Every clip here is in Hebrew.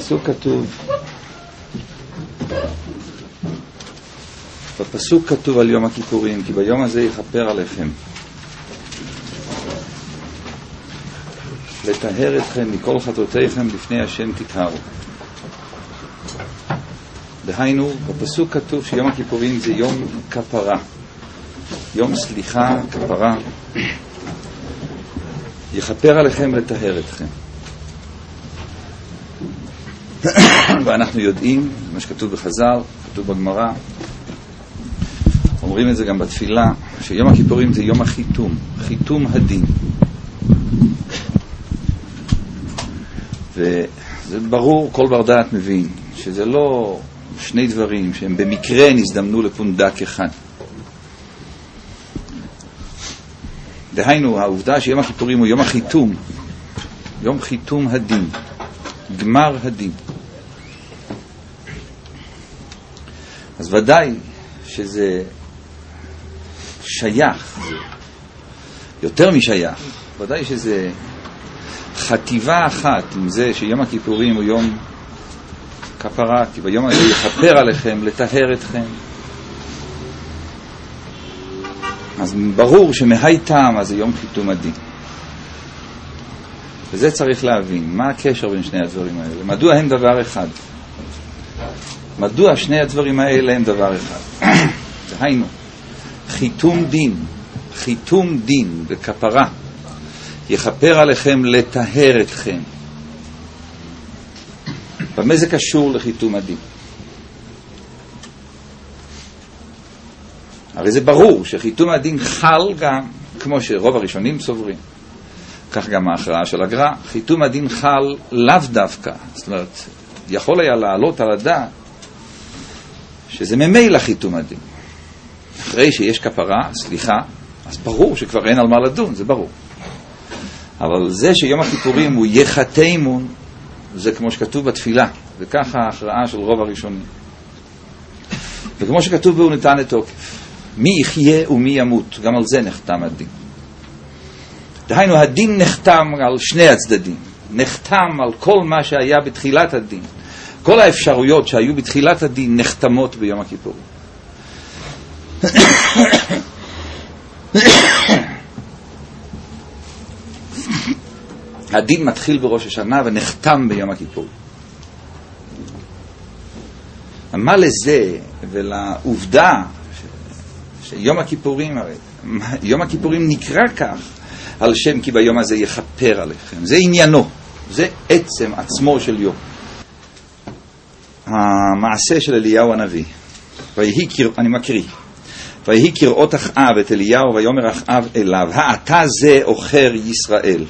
בפסוק כתוב על יום הכיפורים, כי ביום הזה יכפר עליכם, לטהר אתכם מכל חטאותיכם לפני השם תטהרו. דהיינו, בפסוק כתוב שיום הכיפורים זה יום כפרה, יום סליחה, כפרה. יכפר עליכם לטהר אתכם. ואנחנו יודעים, מה שכתוב בחז"ל, כתוב בגמרא, אומרים את זה גם בתפילה, שיום הכיפורים זה יום החיתום, חיתום הדין. וזה ברור, כל בר דעת מבין, שזה לא שני דברים שהם במקרה נזדמנו לפונדק אחד. דהיינו, העובדה שיום הכיפורים הוא יום החיתום, יום חיתום הדין, גמר הדין. אז ודאי שזה שייך, יותר משייך, ודאי שזה חטיבה אחת עם זה שיום הכיפורים הוא יום כפרה, כי ביום הזה יכפר עליכם, לטהר אתכם. אז ברור שמהי טעם אז זה יום חיתום הדין. וזה צריך להבין, מה הקשר בין שני הדברים האלה? מדוע הם דבר אחד? מדוע שני הדברים האלה הם דבר אחד? דהיינו, חיתום דין וכפרה יכפר עליכם לטהר אתכם. במה זה קשור לחיתום הדין? הרי זה ברור שחיתום הדין חל גם, כמו שרוב הראשונים סוברים, כך גם ההכרעה של הגר"א, חיתום הדין חל לאו דווקא. זאת אומרת, יכול היה לעלות על הדעת שזה ממילא חיתום הדין. אחרי שיש כפרה, סליחה, אז ברור שכבר אין על מה לדון, זה ברור. אבל זה שיום הכיפורים הוא יחתימון, זה כמו שכתוב בתפילה, וככה ההכרעה של רוב הראשונים. וכמו שכתוב בו ניתן לתוקף, מי יחיה ומי ימות, גם על זה נחתם הדין. דהיינו, הדין נחתם על שני הצדדים, נחתם על כל מה שהיה בתחילת הדין. כל האפשרויות שהיו בתחילת הדין נחתמות ביום הכיפורים. הדין מתחיל בראש השנה ונחתם ביום הכיפורים. מה לזה ולעובדה שיום הכיפורים, הרי יום הכיפורים נקרא כך על שם כי ביום הזה יכפר עליכם, זה עניינו, זה עצמו של יום. המעשה של אליהו הנביא, אני מקריא, ויהי כראות אחאב את אליהו ויאמר אחאב אליו, האתה זה אוכר ישראל.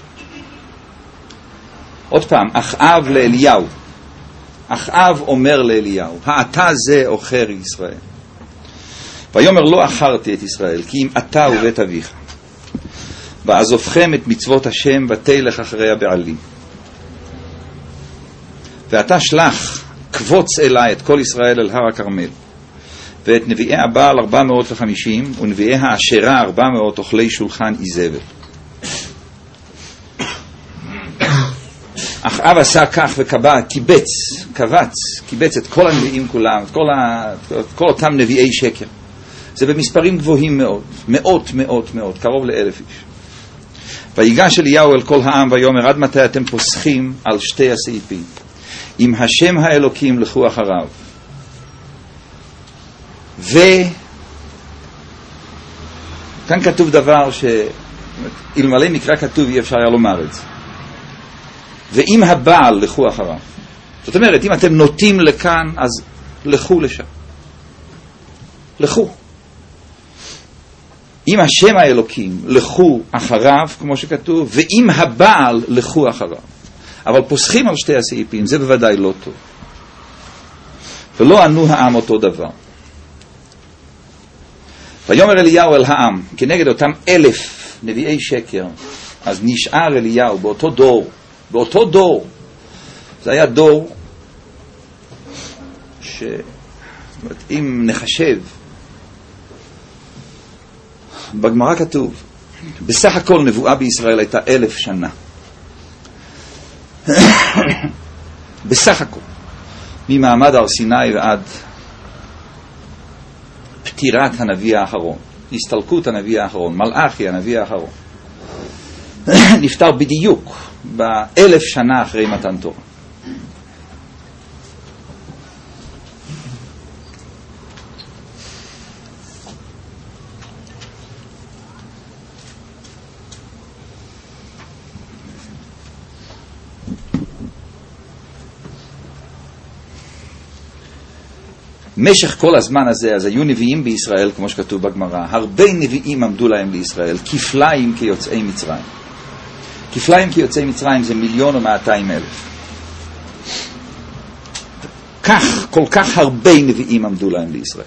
עוד פעם, אחאב לאליהו, אחאב אומר לאליהו, האתה זה אוכר ישראל. ויאמר לא אחרתי את ישראל, כי אם אתה ובית אביך, ועזובכם את מצוות השם ותלך אחרי הבעלים. ואתה שלח קבוץ אליי את כל ישראל אל הר הכרמל, ואת נביאי הבעל 450 ונביאי האשרה 400 אוכלי שולחן איזבל. אחאב עשה כך וקבע, קיבץ את כל הנביאים כולם, את כל אותם נביאי שקר. זה במספרים גבוהים מאוד, מאות, קרוב ל1,000 איש. ויגש אליהו אל כל העם ויאמר, עד מתי אתם פוסחים על שתי הסעיפים? אם השם האלוקים לכו אחריו. כאן כתוב דבר שאלמלא מקרא כתוב אי אפשר היה לומר את זה. ואם הבעל לכו אחריו. זאת אומרת, אם אתם נוטים לכאן, אז לכו לשם. לכו. אם השם האלוקים לכו אחריו, כמו שכתוב, ואם הבעל לכו אחריו. אבל פוסחים על שתי הסעיפים, זה בוודאי לא טוב. ולא ענו העם אותו דבר. ויאמר אליהו אל העם, כנגד אותם 1,000 נביאי שקר, אז נשאר אליהו באותו דור, זה היה דור אם נחשב, בגמרא כתוב, בסך הכל נבואה בישראל הייתה 1,000 שנה. בסך הכל, ממעמד הר סיני ועד פטירת הנביא האחרון, הסתלקות הנביא האחרון, מלאכי הנביא האחרון, נפטר בדיוק ב1000 שנה אחרי מתן תורה. משך כל הזמן הזה, אז היו נביאים בישראל, כמו שכתוב בגמרא, הרבה נביאים עמדו להם לישראל, כפליים כיוצאי מצרים. כפליים כיוצאי מצרים זה 1,200,000. כל כך הרבה נביאים עמדו להם לישראל.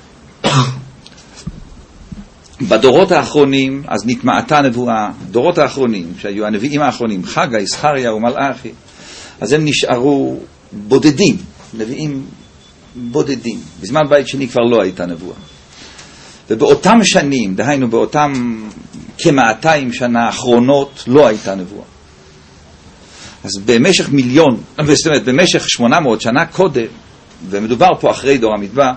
בדורות האחרונים, אז נתמעטה נבואה, דורות האחרונים, שהיו הנביאים האחרונים, חגי, זכריה ומלאכי, אז הם נשארו בודדים, נביאים בודדים. בזמן בית שני כבר לא הייתה נבואה. ובאותם שנים, דהיינו באותם כ200 שנה האחרונות, לא הייתה נבואה. אז במשך במשך 800 שנה קודם, ומדובר פה אחרי דור המדבר,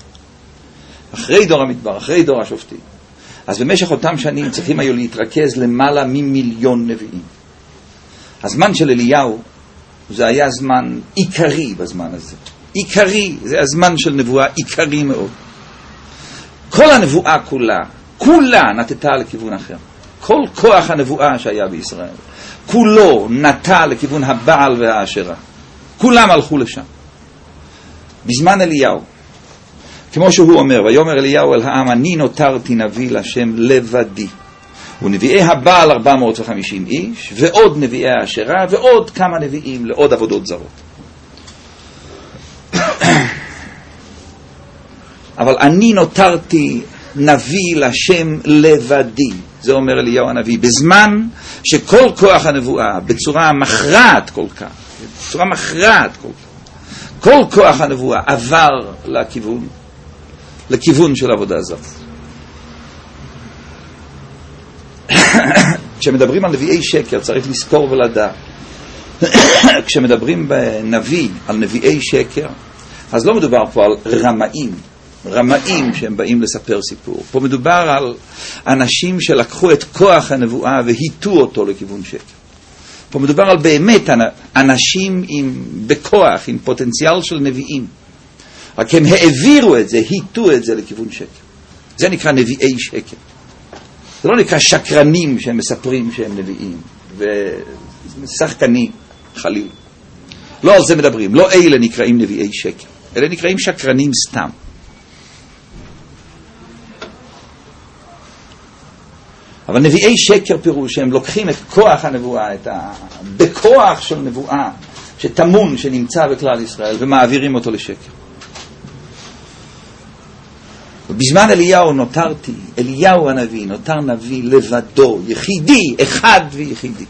אחרי דור השופטים, אז במשך אותם שנים צריכים היו להתרכז למעלה מ1,000,000 נביאים. הזמן של אליהו, זה היה זמן עיקרי בזמן הזה. עיקרי, זה הזמן של נבואה עיקרי מאוד. כל הנבואה כולה נטטה לכיוון אחר. כל כוח הנבואה שהיה בישראל, כולו נטה לכיוון הבעל והאשרה. כולם הלכו לשם. בזמן אליהו, כמו שהוא אומר, ויאמר אליהו אל העם, אני נותרתי נביא לשם לבדי. ונביאי הבעל 450 איש, ועוד נביאי האשרה, ועוד כמה נביאים לעוד עבודות זרות. אבל אני נותרתי נביא לשם לבדי, זה אומר אליהו הנביא, בזמן שכל כוח הנבואה בצורה מכרעת כל כך, כל כוח הנבואה עבר לכיוון של עבודה זרה. כשמדברים על נביאי שקר צריך לזכור ולדעת, כשמדברים בנביא על נביאי שקר, אז לא מדובר פה על רמאים שהם באים לספר סיפור. פה מדובר על אנשים שלקחו את כוח הנבואה והיטו אותו לכיוון שקר. פה מדובר על באמת אנשים בכוח, עם פוטנציאל של נביאים. רק הם העבירו את זה, היטו את זה לכיוון שקר. זה נקרא נביאי שקר. זה לא נקרא שקרנים שהם מספרים שהם נביאים, ושחקנים, חליל. לא על זה מדברים, לא אלה נקראים נביאי שקר. אלה נקראים שקרנים סתם. אבל נביאי שקר פירוש שהם לוקחים את כוח הנבואה, בכוח של נבואה שתמון שנמצא בכלל ישראל, ומעבירים אותו לשקר. ובזמן אליהו הנביא נותר נביא לבדו, יחידי, אחד ויחידי.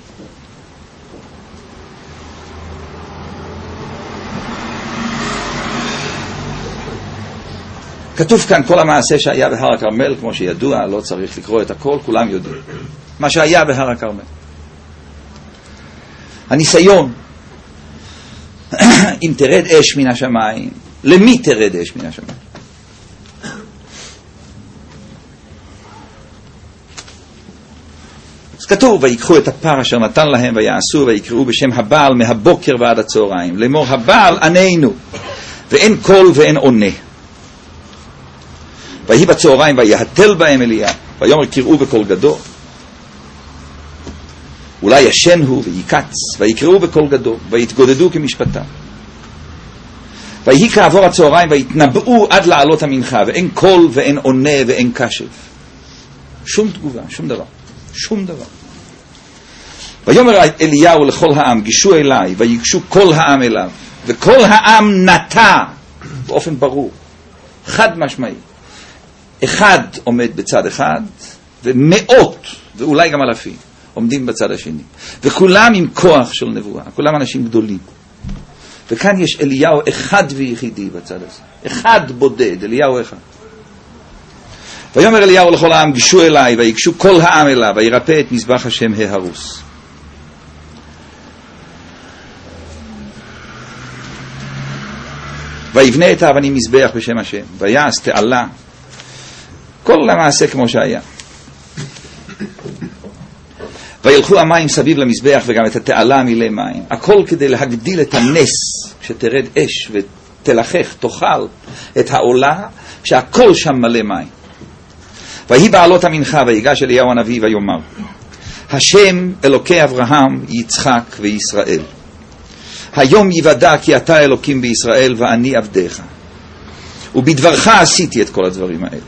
כתוב כאן כל המעשה שהיה בהר הכרמל, כמו שידוע, לא צריך לקרוא את הכל, כולם יודעים. מה שהיה בהר הכרמל. הניסיון, אם תרד אש מן השמיים, למי תרד אש מן השמיים? אז כתוב, ויקחו את הפר אשר נתן להם ויעשו ויקראו בשם הבעל מהבוקר ועד הצהריים. לאמור הבעל עננו, ואין קול ואין עונה. ויהי בצהריים ויהתל בהם אליה, ויאמר קראו בקול גדול. אולי ישן הוא ויקץ, ויקראו בקול גדול, ויתגודדו כמשפטם. ויהי כעבור הצהריים ויתנבאו עד לעלות המנחה, ואין קול ואין עונה ואין קשב. שום תגובה, שום דבר. ויאמר אליהו לכל העם, גישו אליי, ויגשו כל העם אליו, וכל העם נטה באופן ברור, חד משמעי. אחד עומד בצד אחד, ומאות, ואולי גם אלפים, עומדים בצד השני. וכולם עם כוח של נבואה, כולם אנשים גדולים. וכאן יש אליהו אחד ויחידי בצד הזה. אחד בודד, אליהו אחד. ויאמר אליהו לכל העם, גישו אליי, ויגשו כל העם אליו, וירפא את מזבח השם ההרוס. ויבנה את האבנים מזבח בשם השם, ויעש תעלה, כל המעשה כמו שהיה. וילכו המים סביב למזבח וגם את התעלה מילא מים, הכל כדי להגדיל את הנס, כשתרד אש ותלחך, תאכל את העולה, שהכל שם מלא מים. ויהי בעלות המנחה, ויגש אליהו הנביא ויאמר, השם אלוקי אברהם, יצחק וישראל, היום יוודע כי אתה אלוקים בישראל ואני עבדיך, ובדברך עשיתי את כל הדברים האלה.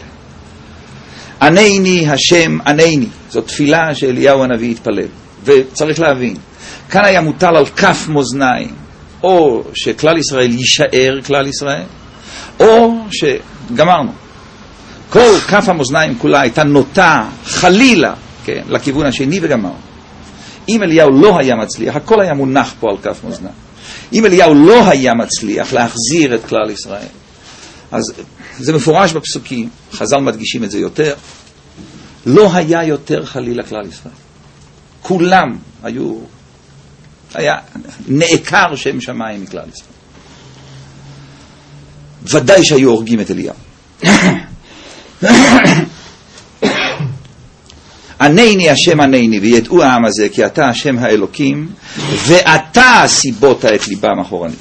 ענני השם ענני, זאת תפילה שאליהו הנביא התפלל. וצריך להבין, כאן היה מוטל על כף מאזניים, או שכלל ישראל יישאר כלל ישראל, או שגמרנו. כל כף המאזניים כולה הייתה נוטה חלילה, כן, לכיוון השני וגמרנו. אם אליהו לא היה מצליח, הכל היה מונח פה על כף מאזניים. אם אליהו לא היה מצליח להחזיר את כלל ישראל, אז זה מפורש בפסוקים, חז"ל מדגישים את זה יותר, לא היה יותר חלילה כלל ישראל. כולם היה נעקר שם שמיים מכלל ישראל. ודאי שהיו הורגים את אליהו. ענני השם ענני, וידעו העם הזה כי אתה השם האלוקים, ואתה סיבות את ליבם אחורנית.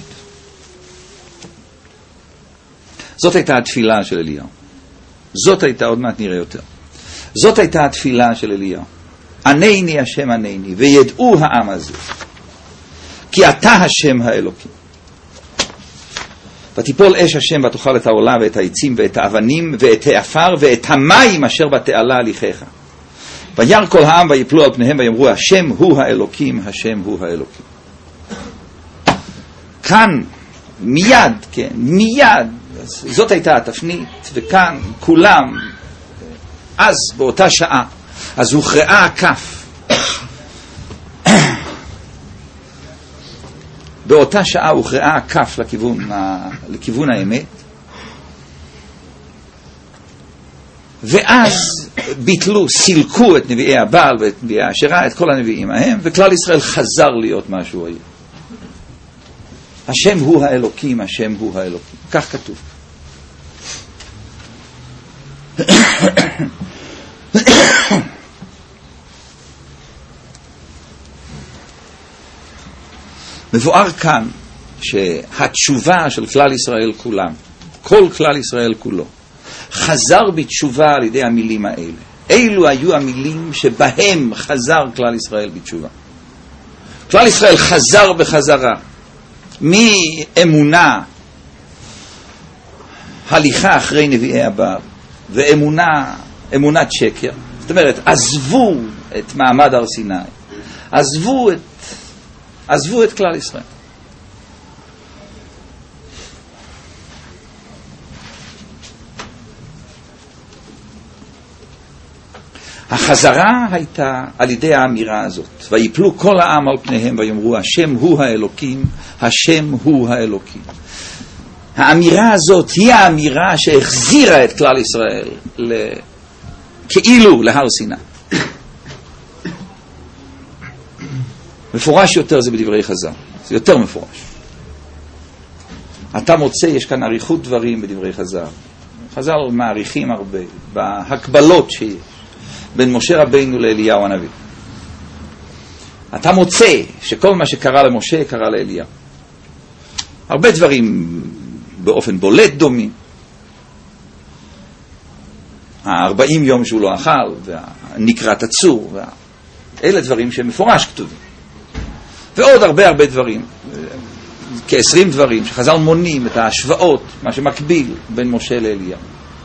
זאת הייתה התפילה של אליהו. זאת הייתה, עוד מעט נראה יותר. זאת הייתה התפילה של אליהו. ענני השם ענני, וידעו העם הזה כי אתה השם האלוקים. ותיפול אש השם ותאכל את העולה ואת העצים ואת האבנים ואת העפר ואת המים אשר בתעלה הליכך. וירא כל העם ויפלו על פניהם ויאמרו, השם הוא האלוקים, השם הוא האלוקים. כאן מיד, כן, מיד, זאת הייתה התפנית, וכאן כולם, אז באותה שעה, אז הוכרעה הכף. באותה שעה הוכרעה הכף לכיוון האמת, ואז ביטלו, סילקו את נביאי הבעל ואת נביאי האשרה, את כל הנביאים ההם, וכלל ישראל חזר להיות מה שהוא היה. השם הוא האלוקים, השם הוא האלוקים. כך כתוב. מבואר כאן שהתשובה של כלל ישראל כולם, כל כלל ישראל כולו, חזר בתשובה על ידי המילים האלה. אילו היו המילים שבהם חזר כלל ישראל בתשובה. כלל ישראל חזר בחזרה מאמונה, הליכה אחרי נביאי הבעל, ואמונת שקר. זאת אומרת, עזבו את מעמד הר סיני, עזבו את כלל ישראל. החזרה הייתה על ידי האמירה הזאת, ויפלו כל העם על פניהם ויאמרו, השם הוא האלוקים, השם הוא האלוקים. האמירה הזאת היא האמירה שהחזירה את כלל ישראל כאילו להר סיני. מפורש יותר זה בדברי חז"ל, זה יותר מפורש. אתה מוצא, יש כאן עריכות דברים בדברי חז"ל. חז"ל מעריכים הרבה בהקבלות שיש בין משה רבינו לאליהו הנביא. אתה מוצא שכל מה שקרה למשה קרה לאליהו. הרבה דברים באופן בולט דומים. 40 יום שהוא לא אכל, והנקרת הצור, אלה דברים שמפורש כתובים. ועוד הרבה דברים, כ-20 דברים שחז"ל מונים את ההשוואות, מה שמקביל בין משה לאליהו.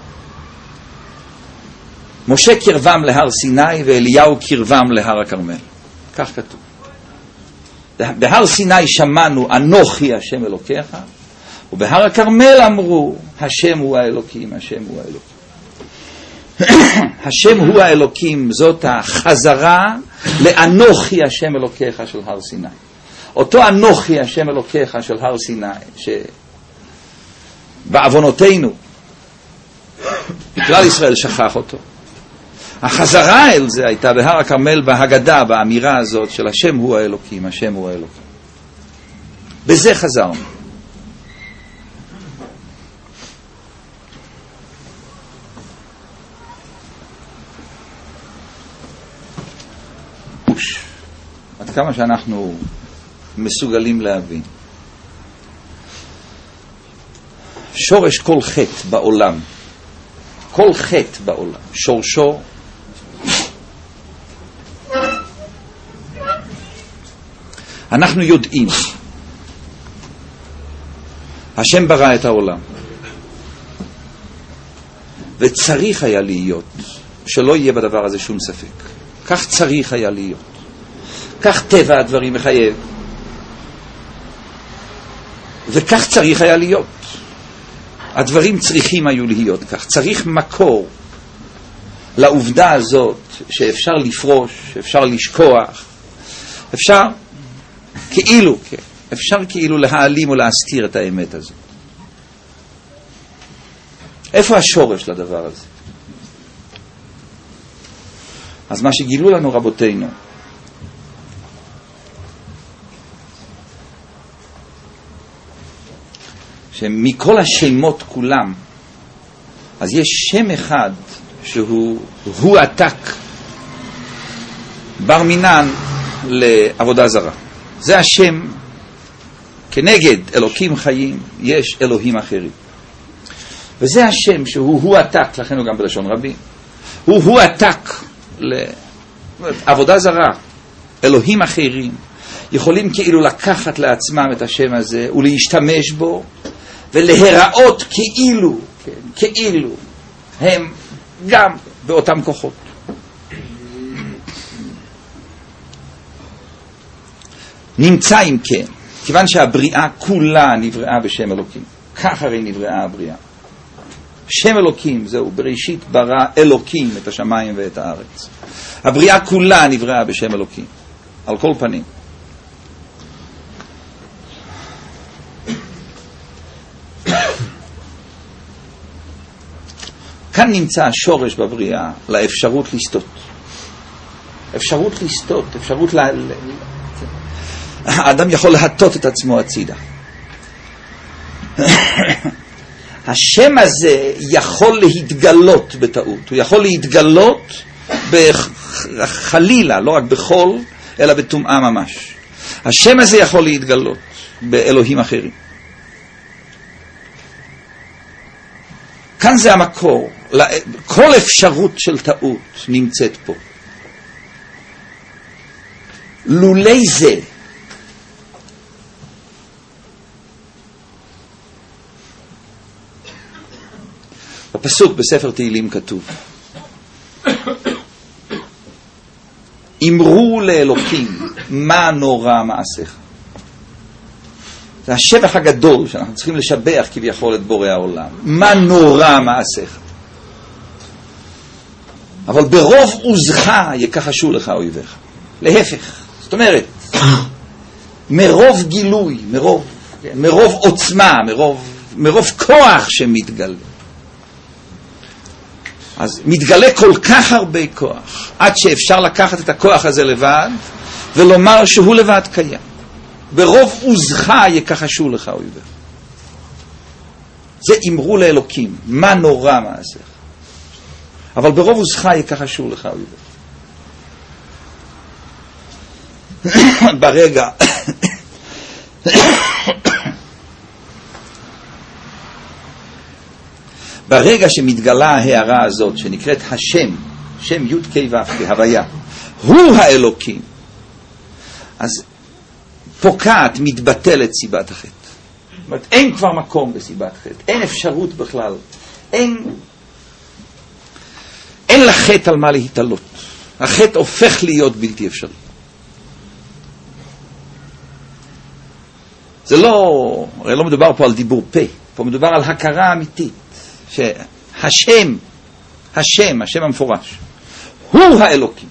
משה קרבם להר סיני ואליהו קרבם להר הכרמל. כך כתוב. בהר סיני שמענו אנוכי השם אלוקיך, ובהר הכרמל אמרו השם הוא האלוקים, השם הוא האלוקים. השם הוא האלוקים, זאת החזרה לאנוכי השם אלוקיך של הר סיני. אותו אנוכי השם אלוקיך של הר סיני, שבעוונותינו כלל ישראל שכח אותו. החזרה אל זה הייתה בהר הכרמל בהגדה, באמירה הזאת של השם הוא האלוקים, השם הוא האלוקים. בזה חזרנו. בפירוש, עד כמה שאנחנו מסוגלים להבין. שורש כל חטא בעולם, כל חטא בעולם, שורשו אנחנו יודעים, השם ברא את העולם, וצריך היה להיות, שלא יהיה בדבר הזה שום ספק. כך צריך היה להיות. כך טבע הדברים מחייב. וכך צריך היה להיות. הדברים צריכים היו להיות כך. צריך מקור לעובדה הזאת שאפשר לפרוש, אפשר לשכוח, אפשר כאילו להעלים או להסתיר את האמת הזאת. איפה השורש לדבר הזה? אז מה שגילו לנו רבותינו, שמכל השמות כולם, אז יש שם אחד שהוא עתק, בר מינן לעבודה זרה. זה השם, כנגד אלוקים חיים יש אלוהים אחרים. וזה השם שהוא עתק, לכן הוא גם בלשון רבים, הוא עתק לעבודה זרה. אלוהים אחרים יכולים כאילו לקחת לעצמם את השם הזה ולהשתמש בו ולהיראות כאילו הם גם באותם כוחות. נמצא אם כן, כיוון שהבריאה כולה נבראה בשם אלוקים, כך הרי נבראה הבריאה. שם אלוקים זהו, בראשית ברא אלוקים את השמיים ואת הארץ. הבריאה כולה נבראה בשם אלוקים, על כל פנים. כאן נמצא השורש בבריאה לאפשרות לסתות. אפשרות לסתות, האדם יכול להטות את עצמו הצידה. השם הזה יכול להתגלות בטעות, הוא יכול להתגלות בחלילה, לא רק בחול, אלא בטומאה ממש. השם הזה יכול להתגלות באלוהים אחרים. כאן זה המקור, כל אפשרות של טעות נמצאת פה. לולי זה, בפסוק בספר תהילים כתוב, אמרו לאלוקים מה נורא מעשיך. זה השבח הגדול שאנחנו צריכים לשבח כביכול את בורא העולם. מה נורא מעשיך. אבל ברוב עוזך יכחשו לך אויביך. להפך, זאת אומרת, מרוב גילוי, מרוב עוצמה, מרוב כוח שמתגלה. אז מתגלה כל כך הרבה כוח, עד שאפשר לקחת את הכוח הזה לבד, ולומר שהוא לבד קיים. ברוב עוזך יכחשו לך אויביך. זה אמרו לאלוקים, מה נורא מעשיך. אבל ברוב עוזך יכחשו לך אויביך. ברגע שמתגלה ההערה הזאת שנקראת השם, שם י' כ' ו' כהוויה, הוא האלוקים, אז פוקעת, מתבטלת סיבת החטא. זאת אומרת, אין כבר מקום בסיבת חטא, אין אפשרות בכלל, אין לחטא על מה להתעלות. החטא הופך להיות בלתי אפשרי. זה הרי לא מדובר פה על דיבור פה, פה מדובר על הכרה אמיתית, שהשם המפורש, הוא האלוקים.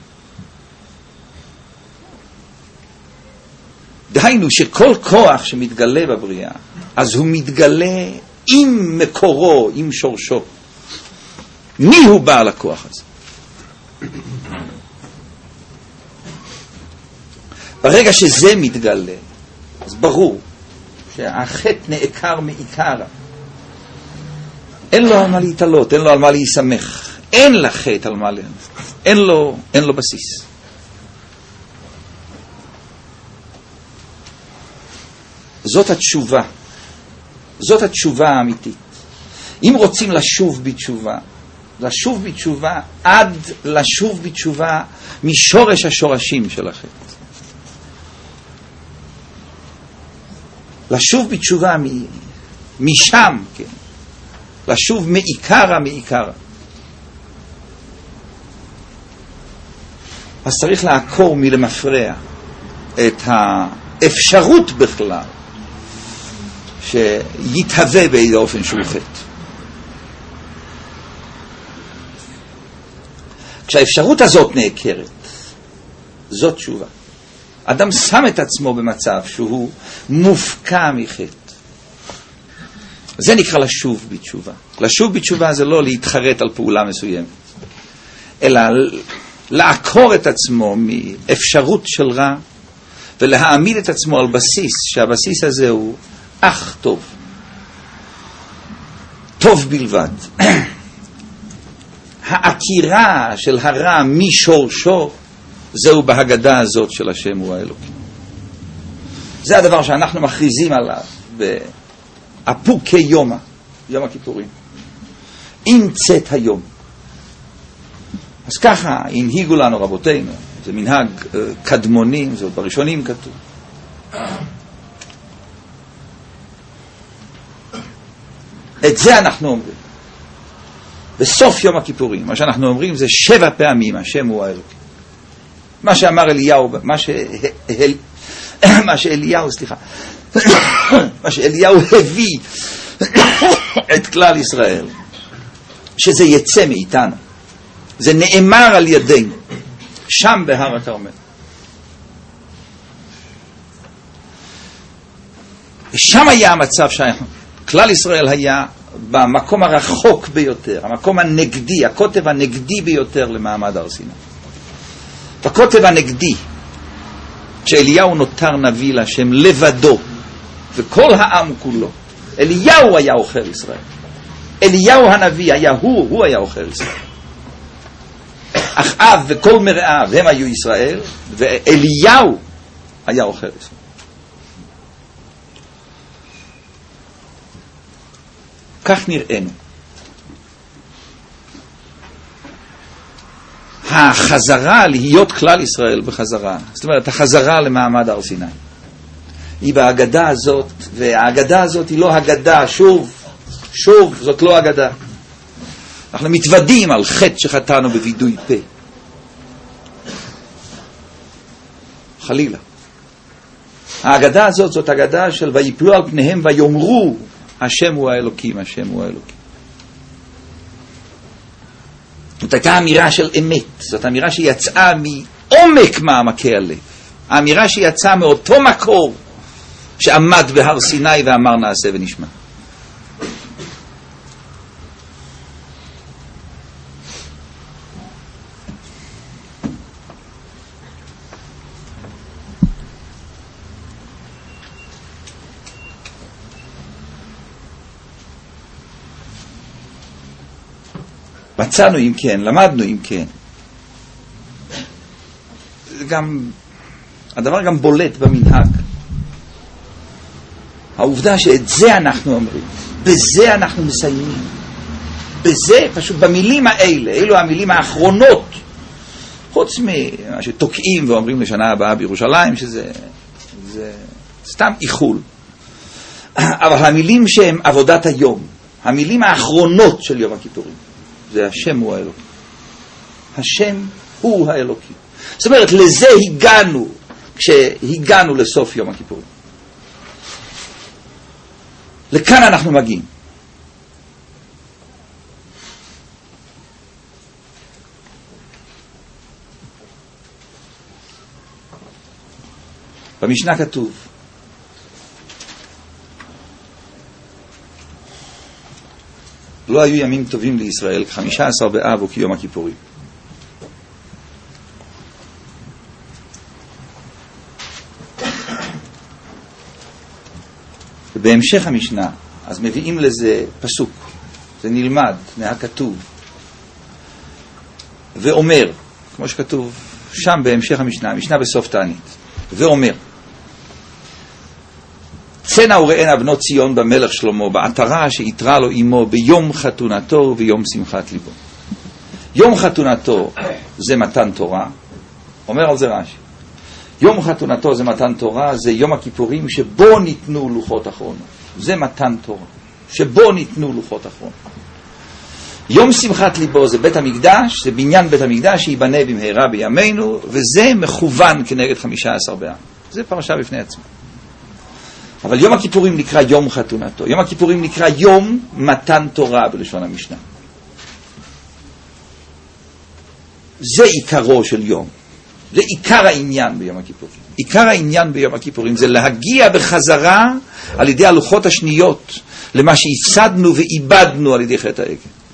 דהיינו שכל כוח שמתגלה בבריאה, אז הוא מתגלה עם מקורו, עם שורשו. מי הוא בעל הכוח הזה? ברגע שזה מתגלה, אז ברור שהחטא נעקר מעיקרה. אין לו על מה להתעלות, אין לו על מה להיסמך. אין לחטא על מה אין לו בסיס. זאת התשובה. זאת התשובה האמיתית. אם רוצים לשוב בתשובה, לשוב בתשובה עד לשוב בתשובה משורש השורשים של החטא. לשוב בתשובה משם, כן. לשוב מעיקרה. אז צריך לעקור מלמפרע את האפשרות בכלל שיתהווה באיזה אופן שהוא חטא. כשהאפשרות הזאת נעקרת, זאת תשובה. אדם שם את עצמו במצב שהוא מופקע מחטא. זה נקרא לשוב בתשובה. לשוב בתשובה זה לא להתחרט על פעולה מסוימת, אלא לעקור את עצמו מאפשרות של רע, ולהעמיד את עצמו על בסיס, שהבסיס הזה הוא אך טוב. טוב בלבד. העקירה של הרע משורשו, זהו בהגדה הזאת של השם הוא האלוקים. זה הדבר שאנחנו מכריזים עליו באפוקי יומא, יום הכיפורים. עם צאת היום. אז ככה הנהיגו לנו רבותינו, זה מנהג קדמונים, זה עוד בראשונים כתוב. את זה אנחנו אומרים. בסוף יום הכיפורים, מה שאנחנו אומרים זה 7 פעמים, השם הוא האלוקים. מה שאמר אליהו, מה שאליהו הביא את כלל ישראל, שזה יצא מאיתנו. זה נאמר על ידינו, שם בהר הכרמל. שם היה המצב שכלל ישראל היה במקום הרחוק ביותר, המקום הנגדי, הקוטב הנגדי ביותר למעמד הר סיני. בקוטב הנגדי, כשאליהו נותר נביא להשם לבדו, וכל העם כולו, אליהו היה עוכר ישראל. אליהו הנביא היה הוא היה עוכר ישראל. אחאב וכל מרעיו הם היו ישראל, ואליהו היה עוכר ישראל. כך נראינו. החזרה להיות כלל ישראל בחזרה, זאת אומרת החזרה למעמד הר סיני, היא בהגדה הזאת, וההגדה הזאת היא לא הגדה, שוב, זאת לא הגדה. אנחנו מתוודים על חטא שחטאנו בווידוי פה. חלילה. ההגדה הזאת זאת הגדה של ויפלו על פניהם ויאמרו השם הוא האלוקים, השם הוא האלוקים. זאת הייתה אמירה של אמת, זאת אמירה שיצאה מעומק מעמקי הלב. האמירה שיצאה מאותו מקור שעמד בהר סיני ואמר נעשה ונשמע. מצאנו אם כן, למדנו אם כן. הדבר גם בולט במנהג. העובדה שאת זה אנחנו אומרים, בזה אנחנו מסיימים. בזה, פשוט במילים האלה, אלו המילים האחרונות, חוץ ממה שתוקעים ואומרים לשנה הבאה בירושלים, שזה סתם איחול. אבל המילים שהם עבודת היום, המילים האחרונות של יום הכיפורים, זה השם הוא האלוקים. השם הוא האלוקים. זאת אומרת, לזה הגענו כשהגענו לסוף יום הכיפורים. לכאן אנחנו מגיעים. במשנה כתוב לא היו ימים טובים לישראל 15 באב או כיום הכיפורים. ובהמשך המשנה אז מביאים לזה פסוק, זה נלמד מהכתוב ואומר, כמו שכתוב שם בהמשך המשנה, המשנה בסוף תענית, ואומר תצאנה וראינה בנות ציון במלך שלמה, בעטרה שיתרה לו עמו ביום חתונתו וביום שמחת ליבו. יום חתונתו זה מתן תורה, אומר על זה רש"י. יום חתונתו זה מתן תורה, זה יום הכיפורים שבו ניתנו לוחות אחרונות. זה מתן תורה, שבו ניתנו לוחות אחרונות. יום שמחת ליבו זה בית המקדש, זה בניין בית המקדש שיבנה במהרה בימינו, וזה מכוון כנגד 15 באב. זה פרשה בפני עצמה. אבל יום הכיפורים נקרא יום חתונתו. יום הכיפורים נקרא יום מתן תורה בלשון המשנה. זה עיקרו של יום. זה עיקר העניין ביום הכיפורים. עיקר העניין ביום הכיפורים זה להגיע בחזרה על ידי הלוחות השניות למה שהפסדנו ואיבדנו על ידי חטא העגל.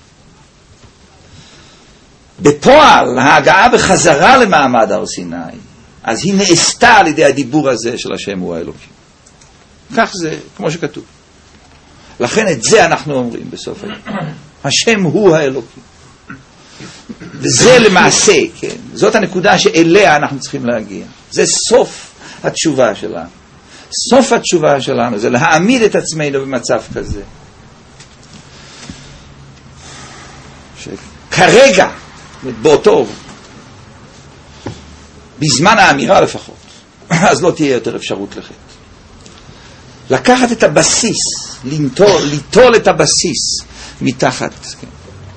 בפועל ההגעה בחזרה למעמד הר סיני, אז היא נעשתה על ידי הדיבור הזה של השם הוא האלוקים. כך זה, כמו שכתוב. לכן את זה אנחנו אומרים בסוף היום. השם הוא האלוקים. וזה למעשה, כן, זאת הנקודה שאליה אנחנו צריכים להגיע. זה סוף התשובה שלנו. סוף התשובה שלנו זה להעמיד את עצמנו במצב כזה. שכרגע, באותו, בזמן האמירה לפחות, אז לא תהיה יותר אפשרות לחטא. לקחת את הבסיס, ליטול את הבסיס מתחת, כן.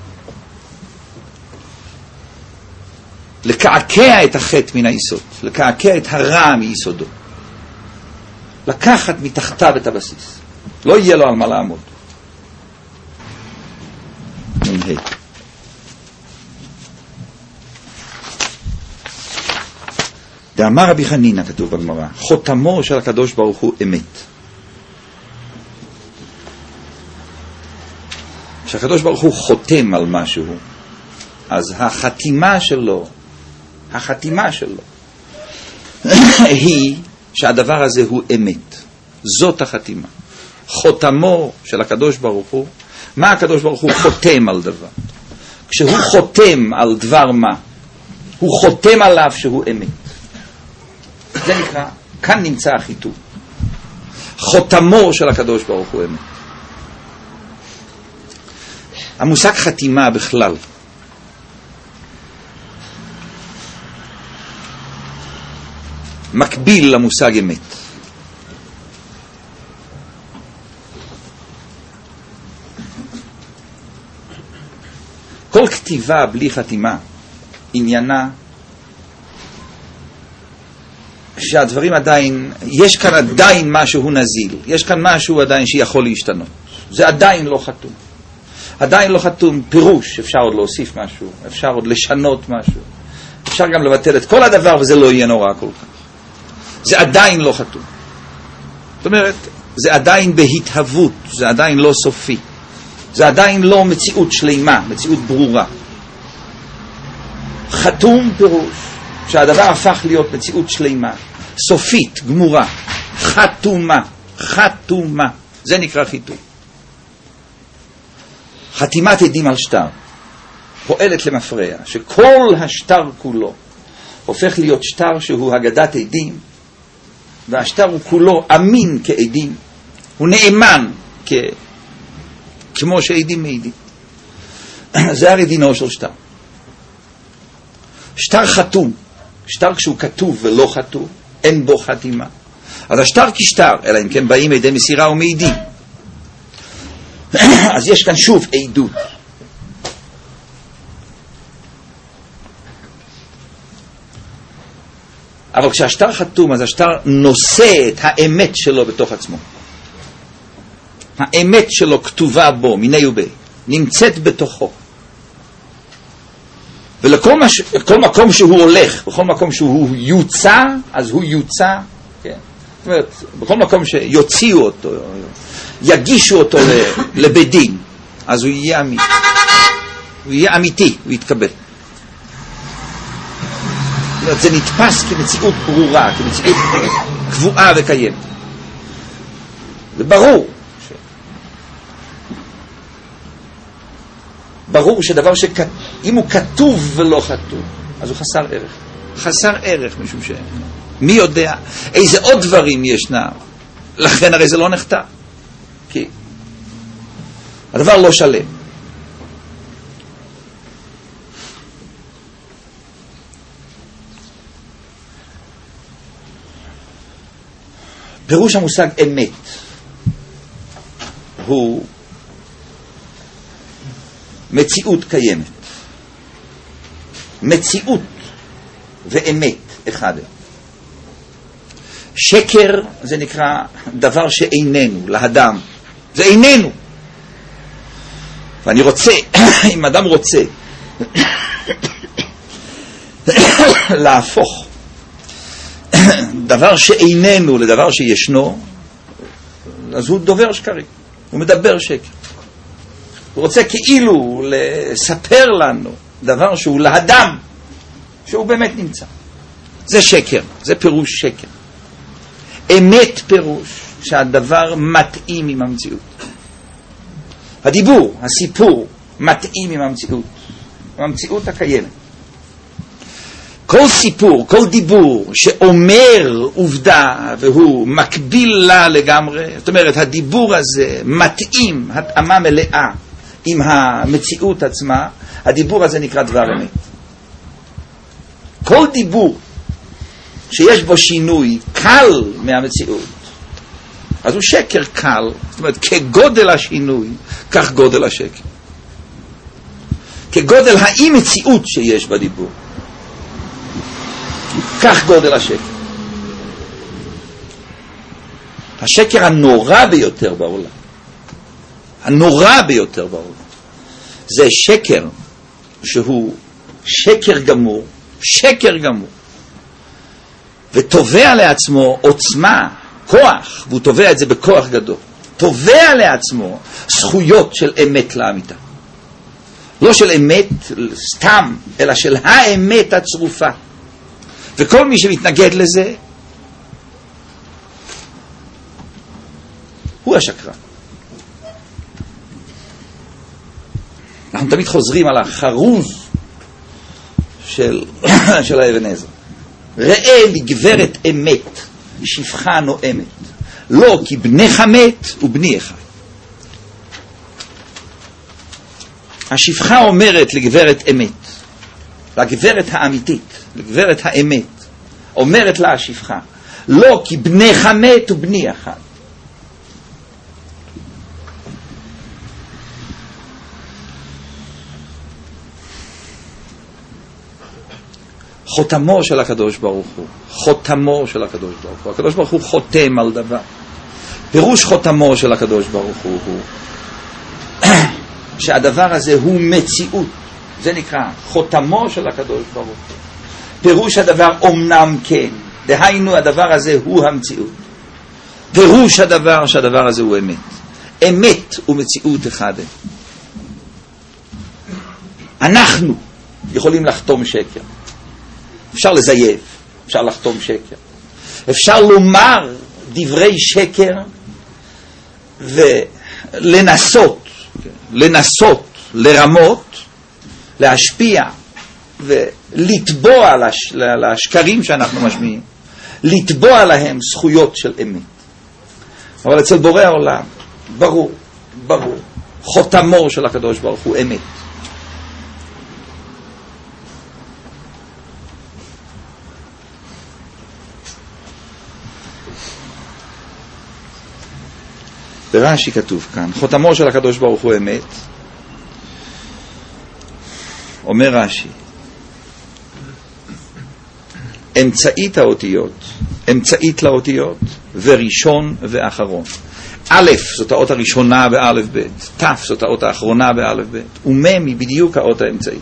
לקעקע את החטא מן היסוד, לקעקע את הרע מיסודו, לקחת מתחתיו את הבסיס, לא יהיה לו על מה לעמוד. דאמר רבי חנינא, כתוב בגמרא, חותמו של הקדוש ברוך הוא אמת. כשהקדוש ברוך הוא חותם על משהו, אז החתימה שלו היא שהדבר הזה הוא אמת. זאת החתימה. חותמו של הקדוש ברוך הוא. מה הקדוש ברוך הוא חותם על דבר? כשהוא חותם על דבר מה? הוא חותם עליו שהוא אמת. זה נקרא, כאן נמצא החיתום. חותמו של הקדוש ברוך הוא אמת. המושג חתימה בכלל מקביל למושג אמת. כל כתיבה בלי חתימה עניינה שהדברים עדיין, יש כאן עדיין משהו נזיל, יש כאן משהו עדיין שיכול להשתנות. זה עדיין לא חתום. עדיין לא חתום פירוש, אפשר עוד להוסיף משהו, אפשר עוד לשנות משהו, אפשר גם לבטל את כל הדבר וזה לא יהיה נורא כל כך. זה עדיין לא חתום. זאת אומרת, זה עדיין בהתהוות, זה עדיין לא סופי. זה עדיין לא מציאות שלמה, מציאות ברורה. חתום פירוש שהדבר הפך להיות מציאות שלמה, סופית, גמורה, חתומה. זה נקרא חיתום. חתימת עדים על שטר פועלת למפרע, שכל השטר כולו הופך להיות שטר שהוא הגדת עדים, והשטר הוא כולו אמין כעדים, הוא נאמן כמו שעדים מעידים. זה הרי דינו של שטר. שטר חתום, שטר כשהוא כתוב ולא חתום, אין בו חתימה. אז השטר כשטר, אלא אם כן באים עדי מסירה ומעידים. אז יש כאן שוב עדות. אבל כשהשטר חתום, אז השטר נושא את האמת שלו בתוך עצמו. האמת שלו כתובה בו, מיני ובי, נמצאת בתוכו. ולכל מקום שהוא הולך, בכל מקום שהוא יוצא, אז הוא יוצא, כן. זאת אומרת, בכל מקום שיוציאו אותו, יגישו אותו לבית דין, אז הוא יהיה אמיתי. הוא יהיה אמיתי, הוא יתקבל. זה נתפס כמציאות ברורה, כמציאות קבועה וקיימת. וברור, ברור שדבר אם הוא כתוב ולא חתום, אז הוא חסר ערך. חסר ערך, משום מי יודע איזה עוד דברים ישנם לכן הרי זה לא נחתך, כי הדבר לא שלם. פירוש המושג אמת הוא מציאות קיימת. מציאות ואמת אחד. שקר זה נקרא דבר שאיננו, לאדם. זה איננו. ואני רוצה, אם אדם רוצה להפוך דבר שאיננו לדבר שישנו, אז הוא דובר שקרים, הוא מדבר שקר. הוא רוצה כאילו לספר לנו דבר שהוא לאדם, שהוא באמת נמצא. זה שקר, זה פירוש שקר. אמת פירוש שהדבר מתאים עם המציאות. הדיבור, הסיפור, מתאים עם המציאות, עם המציאות הקיימת. כל סיפור, כל דיבור שאומר עובדה והוא מקביל לה לגמרי, זאת אומרת הדיבור הזה מתאים התאמה מלאה עם המציאות עצמה, הדיבור הזה נקרא דבר אמת. כל דיבור שיש בו שינוי קל מהמציאות, אז הוא שקר קל. זאת אומרת, כגודל השינוי, כך גודל השקר. כגודל האי מציאות שיש בדיבור, כך גודל השקר. השקר הנורא ביותר בעולם, הנורא ביותר בעולם, זה שקר שהוא שקר גמור, שקר גמור, ותובע לעצמו עוצמה, כוח, והוא תובע את זה בכוח גדול. תובע לעצמו זכויות של אמת לאמיתה. לא של אמת סתם, אלא של האמת הצרופה. וכל מי שמתנגד לזה, הוא השקרן. אנחנו תמיד חוזרים על החרוז של האבן עזרא. ראה לגברת אמת, שפחה נואמת, לא כי בנך מת ובני אחד. השפחה אומרת לגברת אמת, לגברת האמיתית, לגברת האמת, אומרת לה השפחה, לא כי בנך מת ובני אחד. חותמו של הקדוש ברוך הוא, חותמו של הקדוש ברוך הוא. הקדוש ברוך הוא חותם על דבר. פירוש חותמו של הקדוש ברוך הוא שהדבר הזה הוא מציאות. זה נקרא חותמו של הקדוש ברוך הוא. פירוש הדבר אומנם כן, דהיינו הדבר הזה הוא המציאות. פירוש הדבר שהדבר הזה הוא אמת. אמת ומציאות אחד. אנחנו יכולים לחתום שקר, אפשר לזייף, אפשר לחתום שקר, אפשר לומר דברי שקר ולנסות, לרמות, להשפיע ולתבוע לשקרים שאנחנו משמיעים, לתבוע להם זכויות של אמת. אבל אצל בורא העולם ברור, חותמו של הקדוש ברוך הוא אמת. ברש"י כתוב כאן, חותמו של הקדוש ברוך הוא אמת. אומר רש"י, אמצעית האותיות, אמצעית לאותיות, וראשון ואחרון. א' זאת האות הראשונה באלף ב', ת' זאת האות האחרונה באלף ב', ומ' היא בדיוק האות האמצעית.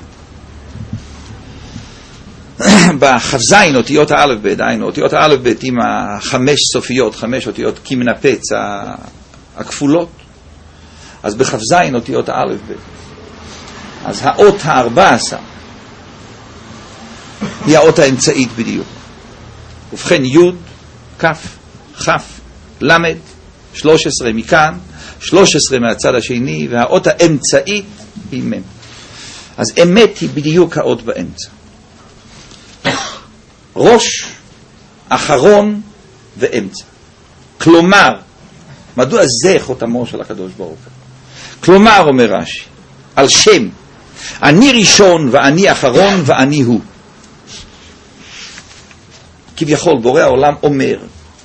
בחז"ין אותיות האלף ב', דהיינו אותיות האלף ב' עם החמש סופיות, חמש אותיות כמנפץ הכפולות, אז בחז"ין אותיות האלף ב', אז האות ה-14 היא האות האמצעית בדיוק. ובכן י' כ' כ' ל' 13 מכאן, 13 מהצד השני, והאות האמצעית היא מ'. אז אמת היא בדיוק האות באמצע. ראש, אחרון ואמצע. כלומר מדוע זה חותמו של הקדוש ברוך הוא? כלומר, אומר רש"י, על שם, אני ראשון ואני אחרון ואני הוא. כביכול בורא העולם אומר,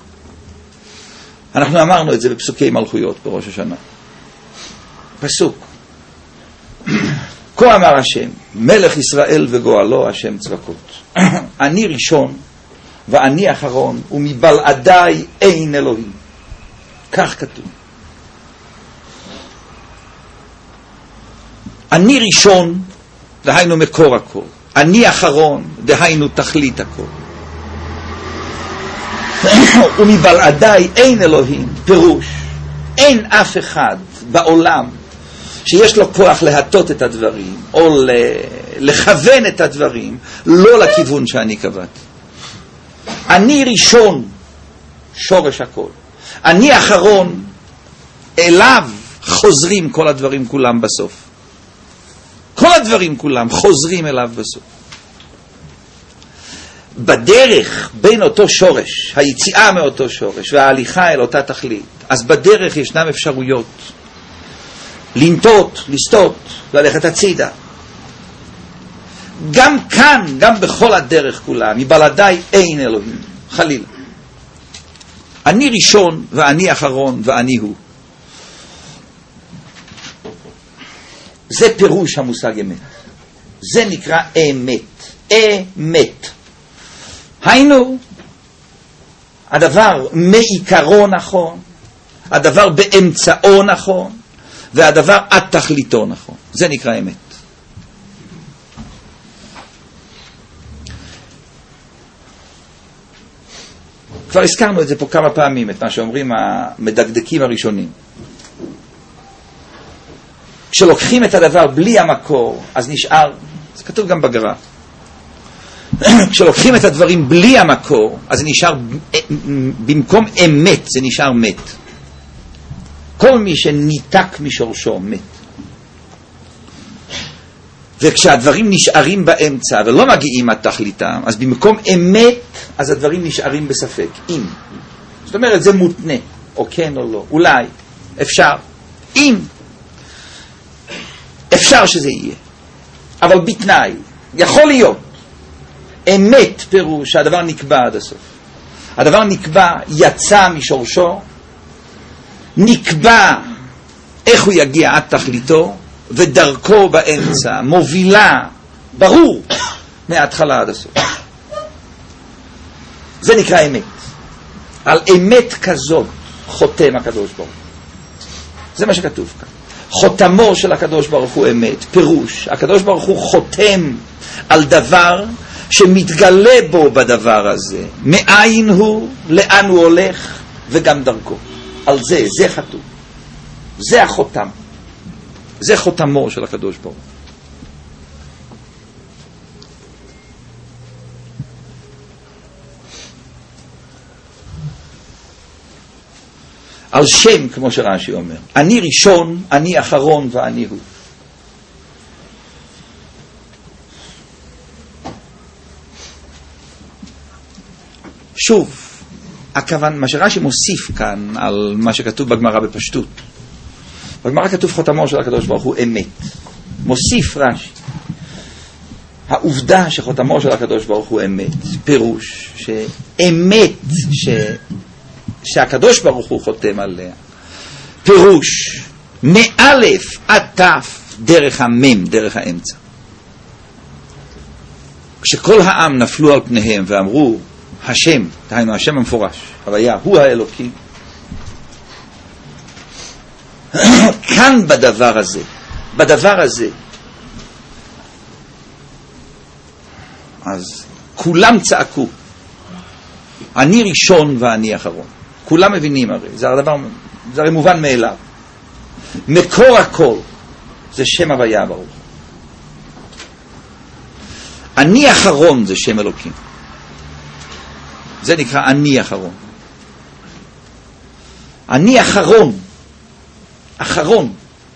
אנחנו אמרנו את זה בפסוקי מלכויות בראש השנה. פסוק, כה אמר השם, מלך ישראל וגואלו השם צבקות. אני ראשון ואני אחרון ומבלעדיי אין אלוהים. כך כתוב. אני ראשון, דהיינו מקור הכל. אני אחרון, דהיינו תכלית הכל. ומבלעדיי אין אלוהים, פירוש, אין אף אחד בעולם שיש לו כוח להטות את הדברים, או לכוון את הדברים, לא לכיוון שאני קבעתי. אני ראשון, שורש הכל. אני אחרון, אליו חוזרים כל הדברים כולם בסוף. כל הדברים כולם חוזרים אליו בסוף. בדרך בין אותו שורש, היציאה מאותו שורש וההליכה אל אותה תכלית, אז בדרך ישנם אפשרויות לנטות, לסטות, ללכת הצידה. גם כאן, גם בכל הדרך כולה, מבלעדיי אין אלוהים, חלילה. אני ראשון ואני אחרון ואני הוא. זה פירוש המושג אמת. זה נקרא אמת. אמת. היינו, הדבר מעיקרו נכון, הדבר באמצעו נכון, והדבר עד תכליתו נכון. זה נקרא אמת. כבר הזכרנו את זה פה כמה פעמים, את מה שאומרים המדקדקים הראשונים. כשלוקחים את הדבר בלי המקור, אז נשאר, זה כתוב גם בגר"א, כשלוקחים את הדברים בלי המקור, אז זה נשאר, במקום אמת, זה נשאר מת. כל מי שניתק משורשו מת. וכשהדברים נשארים באמצע ולא מגיעים עד תכליתם, אז במקום אמת, אז הדברים נשארים בספק. אם. זאת אומרת, זה מותנה, או כן או לא. אולי, אפשר. אם. אפשר שזה יהיה. אבל בתנאי. יכול להיות. אמת פירוש שהדבר נקבע עד הסוף. הדבר נקבע, יצא משורשו, נקבע איך הוא יגיע עד תכליתו, ודרכו באמצע מובילה, ברור, מההתחלה עד הסוף. זה נקרא אמת. על אמת כזאת חותם הקדוש ברוך הוא. זה מה שכתוב כאן. חותמו של הקדוש ברוך הוא אמת. פירוש, הקדוש ברוך הוא חותם על דבר שמתגלה בו בדבר הזה. מאין הוא, לאן הוא הולך, וגם דרכו. על זה, זה חתום. זה החותם. זה חותמו של הקדוש ברוך הוא. על שם, כמו שרש"י אומר, אני ראשון, אני אחרון ואני הוא. שוב, הכוון, מה שרש"י מוסיף כאן על מה שכתוב בגמרא בפשטות. בגמרא כתוב חותמו של הקדוש ברוך הוא אמת. מוסיף רש"י, העובדה שחותמו של הקדוש ברוך הוא אמת, פירוש שאמת שהקדוש ברוך הוא חותם עליה, פירוש מאלף עד תף דרך המם, דרך האמצע. כשכל העם נפלו על פניהם ואמרו השם, דהיינו השם המפורש, הוויה, הוא האלוקים, כאן בדבר הזה, אז כולם צעקו, אני ראשון ואני אחרון. כולם מבינים הרי, זה הרי מובן מאליו. מקור הכל זה שם הוויה ברוך. אני אחרון זה שם אלוקים. זה נקרא אני אחרון. אני אחרון.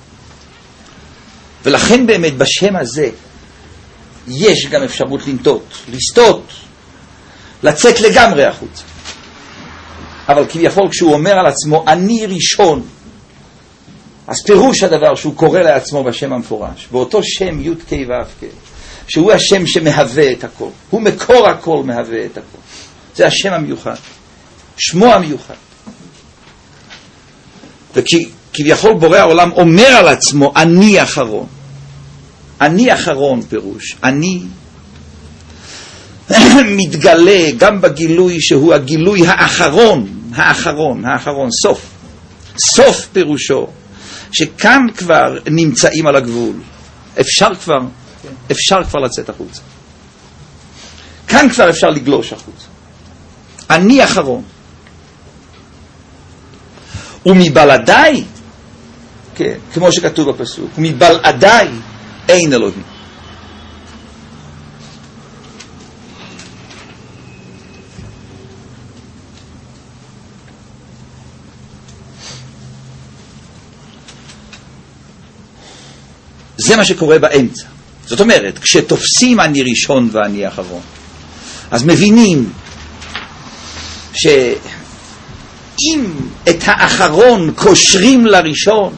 ולכן באמת בשם הזה יש גם אפשרות לנטות, לסטות, לצאת לגמרי החוצה. אבל כביכול כשהוא אומר על עצמו אני ראשון, אז פירוש הדבר שהוא קורא לעצמו בשם המפורש, באותו שם י' ק' ו' ק', שהוא השם שמהווה את הכל, הוא מקור הכל, מהווה את הכל. זה השם המיוחד, שמו המיוחד. וכביכול בורא העולם אומר על עצמו אני אחרון. אני אחרון פירוש, אני מתגלה גם בגילוי שהוא הגילוי האחרון, סוף. סוף פירושו שכאן כבר נמצאים על הגבול, אפשר כבר לצאת החוצה, כאן כבר אפשר לגלוש החוצה. אני אחרון, ומבלעדיי, כן, כמו שכתוב בפסוק, ומבלעדיי אין אלוהים. זה מה שקורה באמצע. זאת אומרת, כשתופסים אני ראשון ואני אחרון, אז מבינים שאם את האחרון קושרים לראשון,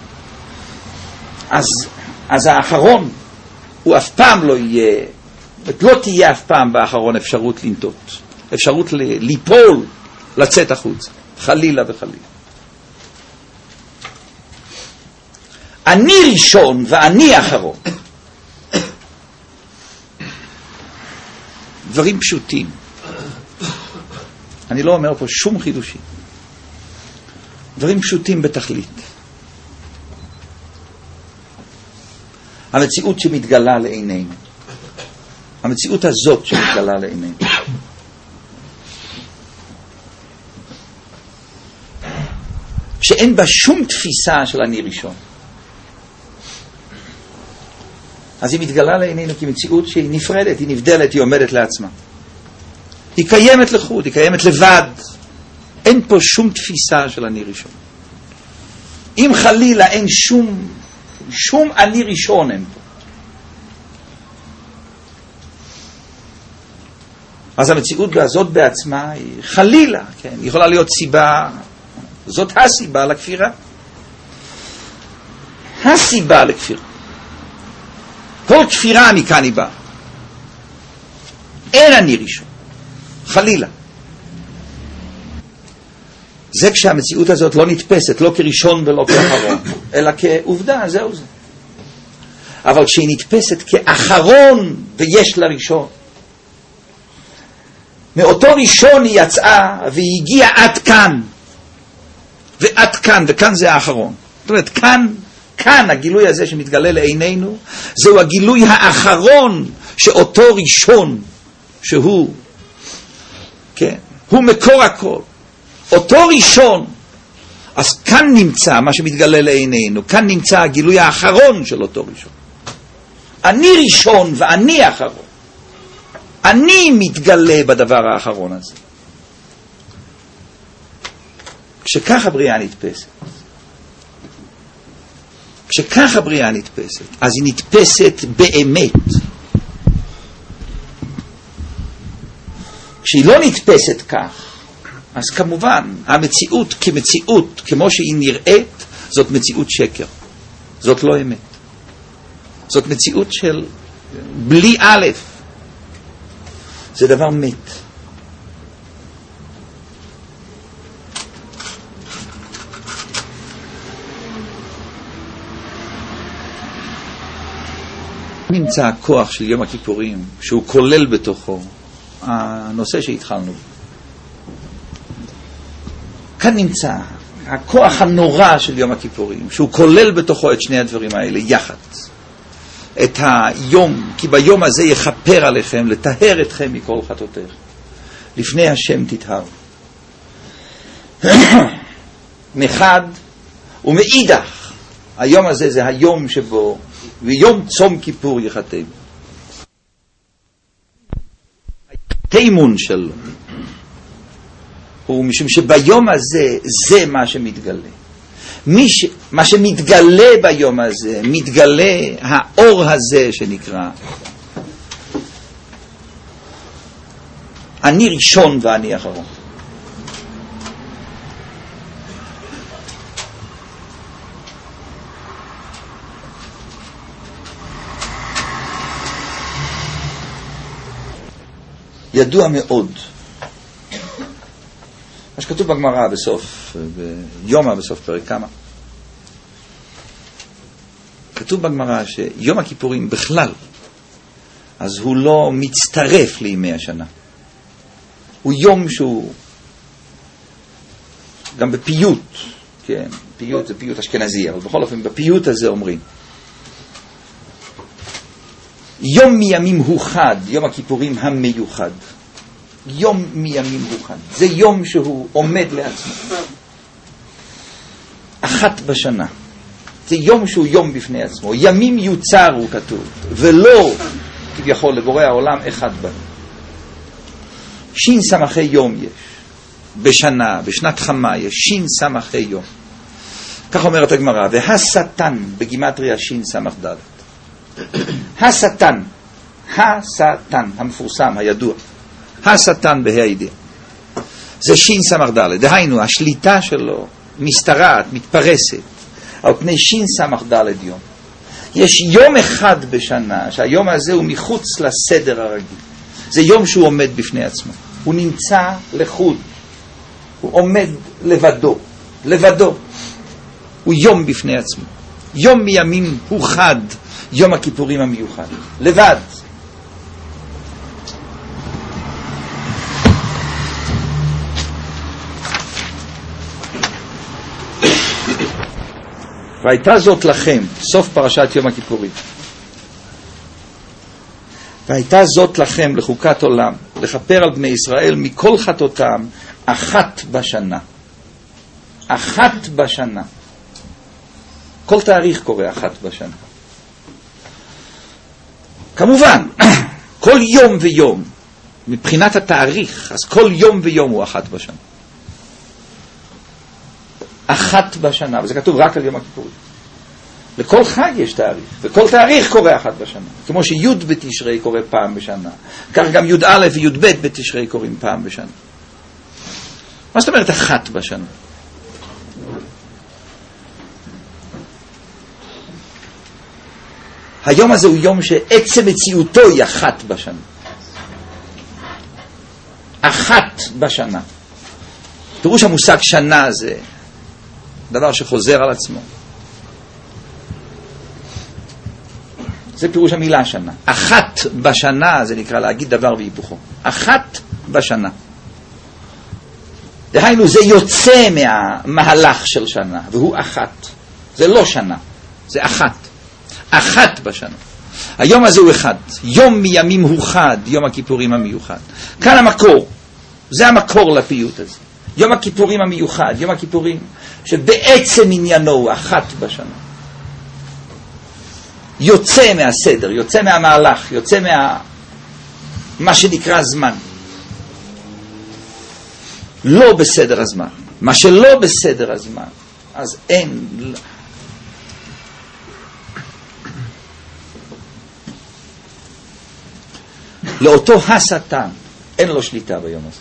אז האחרון הוא אף פעם לא יהיה, לא תהיה אף פעם באחרון אפשרות לנטות, אפשרות ליפול, לצאת החוצה, חלילה וחלילה. אני ראשון ואני אחרון. דברים פשוטים. אני לא אומר פה שום חידושים. דברים פשוטים בתכלית. המציאות שמתגלה לעינינו. המציאות הזאת שמתגלה לעינינו. שאין בה שום תפיסה של אני ראשון. אז היא מתגלה לעינינו כמציאות שהיא נפרדת, היא נבדלת, היא עומדת לעצמה. היא קיימת לחוד, היא קיימת לבד. אין פה שום תפיסה של אני ראשון. אם חלילה אין שום אני ראשון אין פה. אז המציאות הזאת בעצמה היא חלילה, כן, היא יכולה להיות סיבה, זאת הסיבה לכפירה. הסיבה לכפירה. כל כפירה מכאן היא באה. אין אני ראשון. חלילה. זה כשהמציאות הזאת לא נתפסת, לא כראשון ולא כאחרון, אלא כעובדה, זהו זה. אבל כשהיא נתפסת כאחרון ויש לה ראשון, מאותו ראשון היא יצאה והיא הגיעה עד כאן. ועד כאן, וכאן זה האחרון. זאת אומרת, כאן הגילוי הזה שמתגלה לעינינו, זהו הגילוי האחרון שאותו ראשון, שהוא, כן, הוא מקור הכל. אותו ראשון, אז כאן נמצא מה שמתגלה לעינינו, כאן נמצא הגילוי האחרון של אותו ראשון. אני ראשון ואני אחרון. אני מתגלה בדבר האחרון הזה. כשכך הבריאה נתפסת, כשכך הבריאה נתפסת, אז היא נתפסת באמת. כשהיא לא נתפסת כך, אז כמובן המציאות כמציאות, כמו שהיא נראית, זאת מציאות שקר. זאת לא אמת. זאת מציאות של בלי א'. זה דבר מת. נמצא הכוח של יום הכיפורים, שהוא כולל בתוכו הנושא שהתחלנו. כאן נמצא הכוח הנורא של יום הכיפורים, שהוא כולל בתוכו את שני הדברים האלה יחד. את היום, כי ביום הזה יכפר עליכם, לטהר אתכם מכל חטאותיכם. לפני השם תטהר. מחד ומאידך, היום הזה זה היום שבו, ויום צום כיפור יחתם. התימון שלו הוא משום שביום הזה זה מה שמתגלה. מה שמתגלה ביום הזה, מתגלה האור הזה שנקרא אני ראשון ואני אחרון. ידוע מאוד. מה שכתוב בגמרא בסוף, ביומא בסוף פרק כמה. כתוב בגמרא שיום הכיפורים בכלל, אז הוא לא מצטרף לימי השנה. הוא יום שהוא גם בפיוט, כן, פיוט זה פיוט אשכנזי, אבל בכל אופן בפיוט הזה אומרים יום מימים הוא חד, יום הכיפורים המיוחד. יום מימים הוא חד, זה יום שהוא עומד לעצמו, אחת בשנה, זה יום שהוא יום בפני עצמו. ימים יוצר הוא כתוב, ולא כביכול לבורא העולם אחד בנו. שין סמכי יום יש בשנה, בשנת חמה יש שין סמכי יום, כך אומרת הגמרא. והשטן בגימטריה שין סמך ד', השטן, השטן המפורסם הידוע, השטן בה"א הידיעה, זה שין סמך ד', דהיינו השליטה שלו מסתרעת, מתפרסת על פני שין סמך ד' יום. יש יום אחד בשנה שהיום הזה הוא מחוץ לסדר הרגיל, זה יום שהוא עומד בפני עצמו, הוא נמצא לחוד, הוא עומד לבדו, לבדו, הוא יום בפני עצמו. יום מימים הוא חד, יום הכיפורים המיוחד, לבד. והייתה זאת לכם, סוף פרשת יום הכיפורים, והייתה זאת לכם לחוקת עולם, לכפר על בני ישראל מכל חטאותם אחת בשנה. אחת בשנה. כל תאריך קורה אחת בשנה. כמובן, כל יום ויום, מבחינת התאריך, אז כל יום ויום הוא אחת בשנה. אחת בשנה, וזה כתוב רק על יום הכיפורים. לכל חג יש תאריך, וכל תאריך קורה אחת בשנה. כמו שי' בתשרי קורה פעם בשנה, כך גם י' וי' ב' בתשרי קוראים פעם בשנה. מה זאת אומרת אחת בשנה? היום הזה הוא יום שעצם מציאותו היא אחת בשנה. אחת בשנה. פירוש המושג שנה זה דבר שחוזר על עצמו. זה פירוש המילה שנה. אחת בשנה זה נקרא להגיד דבר והיפוכו. אחת בשנה. דהיינו זה יוצא מהמהלך של שנה, והוא אחת. זה לא שנה, זה אחת. אחת בשנה. היום הזה הוא אחד. יום מימים הוא חד, יום הכיפורים המיוחד. כאן המקור. זה המקור לפיוט הזה. יום הכיפורים המיוחד, יום הכיפורים שבעצם עניינו הוא אחת בשנה. יוצא מהסדר, יוצא מהמהלך, יוצא מה שנקרא זמן. לא בסדר הזמן. מה שלא בסדר הזמן, אז אין. לאותו השטן אין לו שליטה ביום הזה.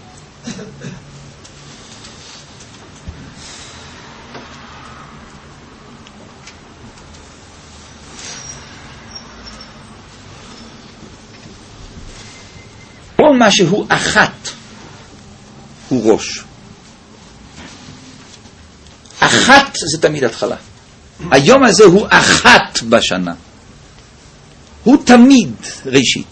כל מה שהוא אחת הוא ראש. אחת זה תמיד התחלה. היום הזה הוא אחת בשנה. הוא תמיד ראשית.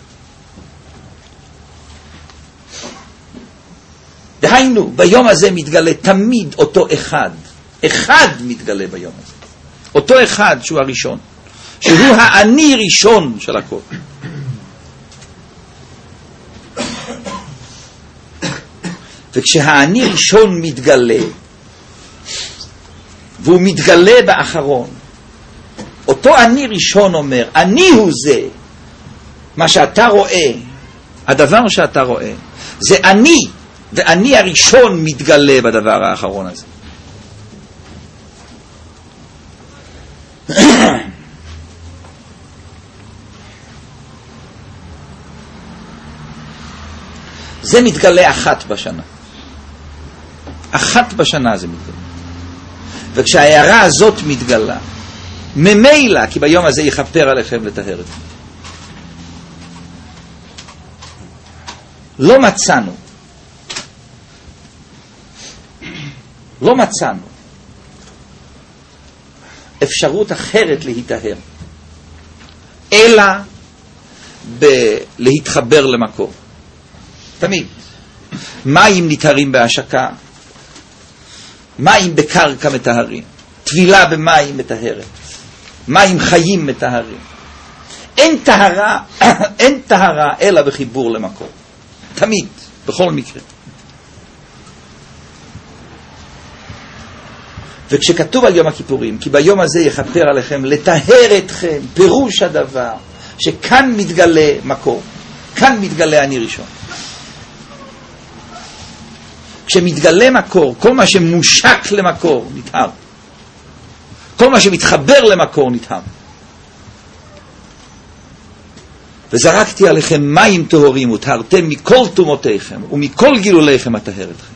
דהיינו, ביום הזה מתגלה תמיד אותו אחד. אחד מתגלה ביום הזה. אותו אחד שהוא הראשון. שהוא האני ראשון של הכל. וכשהאני ראשון מתגלה, והוא מתגלה באחרון, אותו אני ראשון אומר, אני הוא זה, מה שאתה רואה, הדבר שאתה רואה, זה אני, ואני הראשון מתגלה בדבר האחרון הזה. זה מתגלה אחת בשנה. אחת בשנה זה מתגלה. וכשההערה הזאת מתגלה, ממילא, כי ביום הזה יכפר עליכם לטהר אתכם. לא מצאנו אפשרות אחרת להיטהר, אלא להתחבר למקור. תמיד. מים נטהרים בהשקה, מים בקרקע מטהרים, טבילה במים מטהרת, מים חיים מטהרים. אין טהרה אלא בחיבור למקור. תמיד, בכל מקרה. וכשכתוב על יום הכיפורים, כי ביום הזה יכפר עליכם, לטהר אתכם, פירוש הדבר, שכאן מתגלה מקור, כאן מתגלה אני ראשון. כשמתגלה מקור, כל מה שמושק למקור נטהר, כל מה שמתחבר למקור נטהר. וזרקתי עליכם מים טהורים וטהרתם מכל תומותיכם ומכל גילוליכם אטהר אתכם.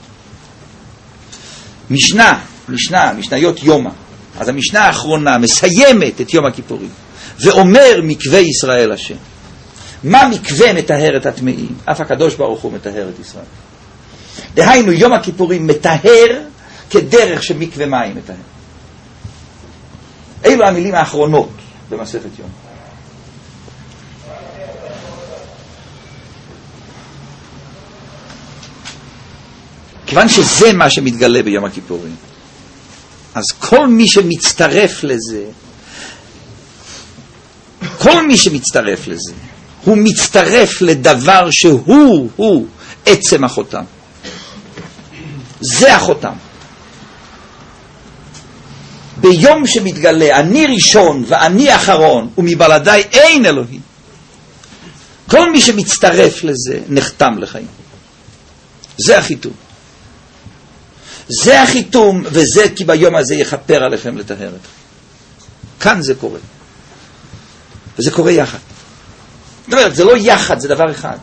משניות יומא. אז המשנה האחרונה מסיימת את יום הכיפורים ואומר מקווה ישראל השם. מה מקווה מטהר את הטמאים? אף הקדוש ברוך הוא מטהר את ישראל. דהיינו יום הכיפורים מטהר כדרך שמקווה מים מטהר. אלו המילים האחרונות במסכת יום. כיוון שזה מה שמתגלה ביום הכיפורים, אז כל מי שמצטרף לזה, הוא מצטרף לדבר שהוא עצם החותם. זה החותם. ביום שמתגלה אני ראשון ואני אחרון ומבלעדיי אין אלוהים, כל מי שמצטרף לזה נחתם לחיים. זה החיתום. זה החיתום, וזה כי ביום הזה יכפר עליכם לטהר אתכם. כאן זה קורה. וזה קורה יחד. זאת אומרת, זה לא יחד, זה דבר אחד.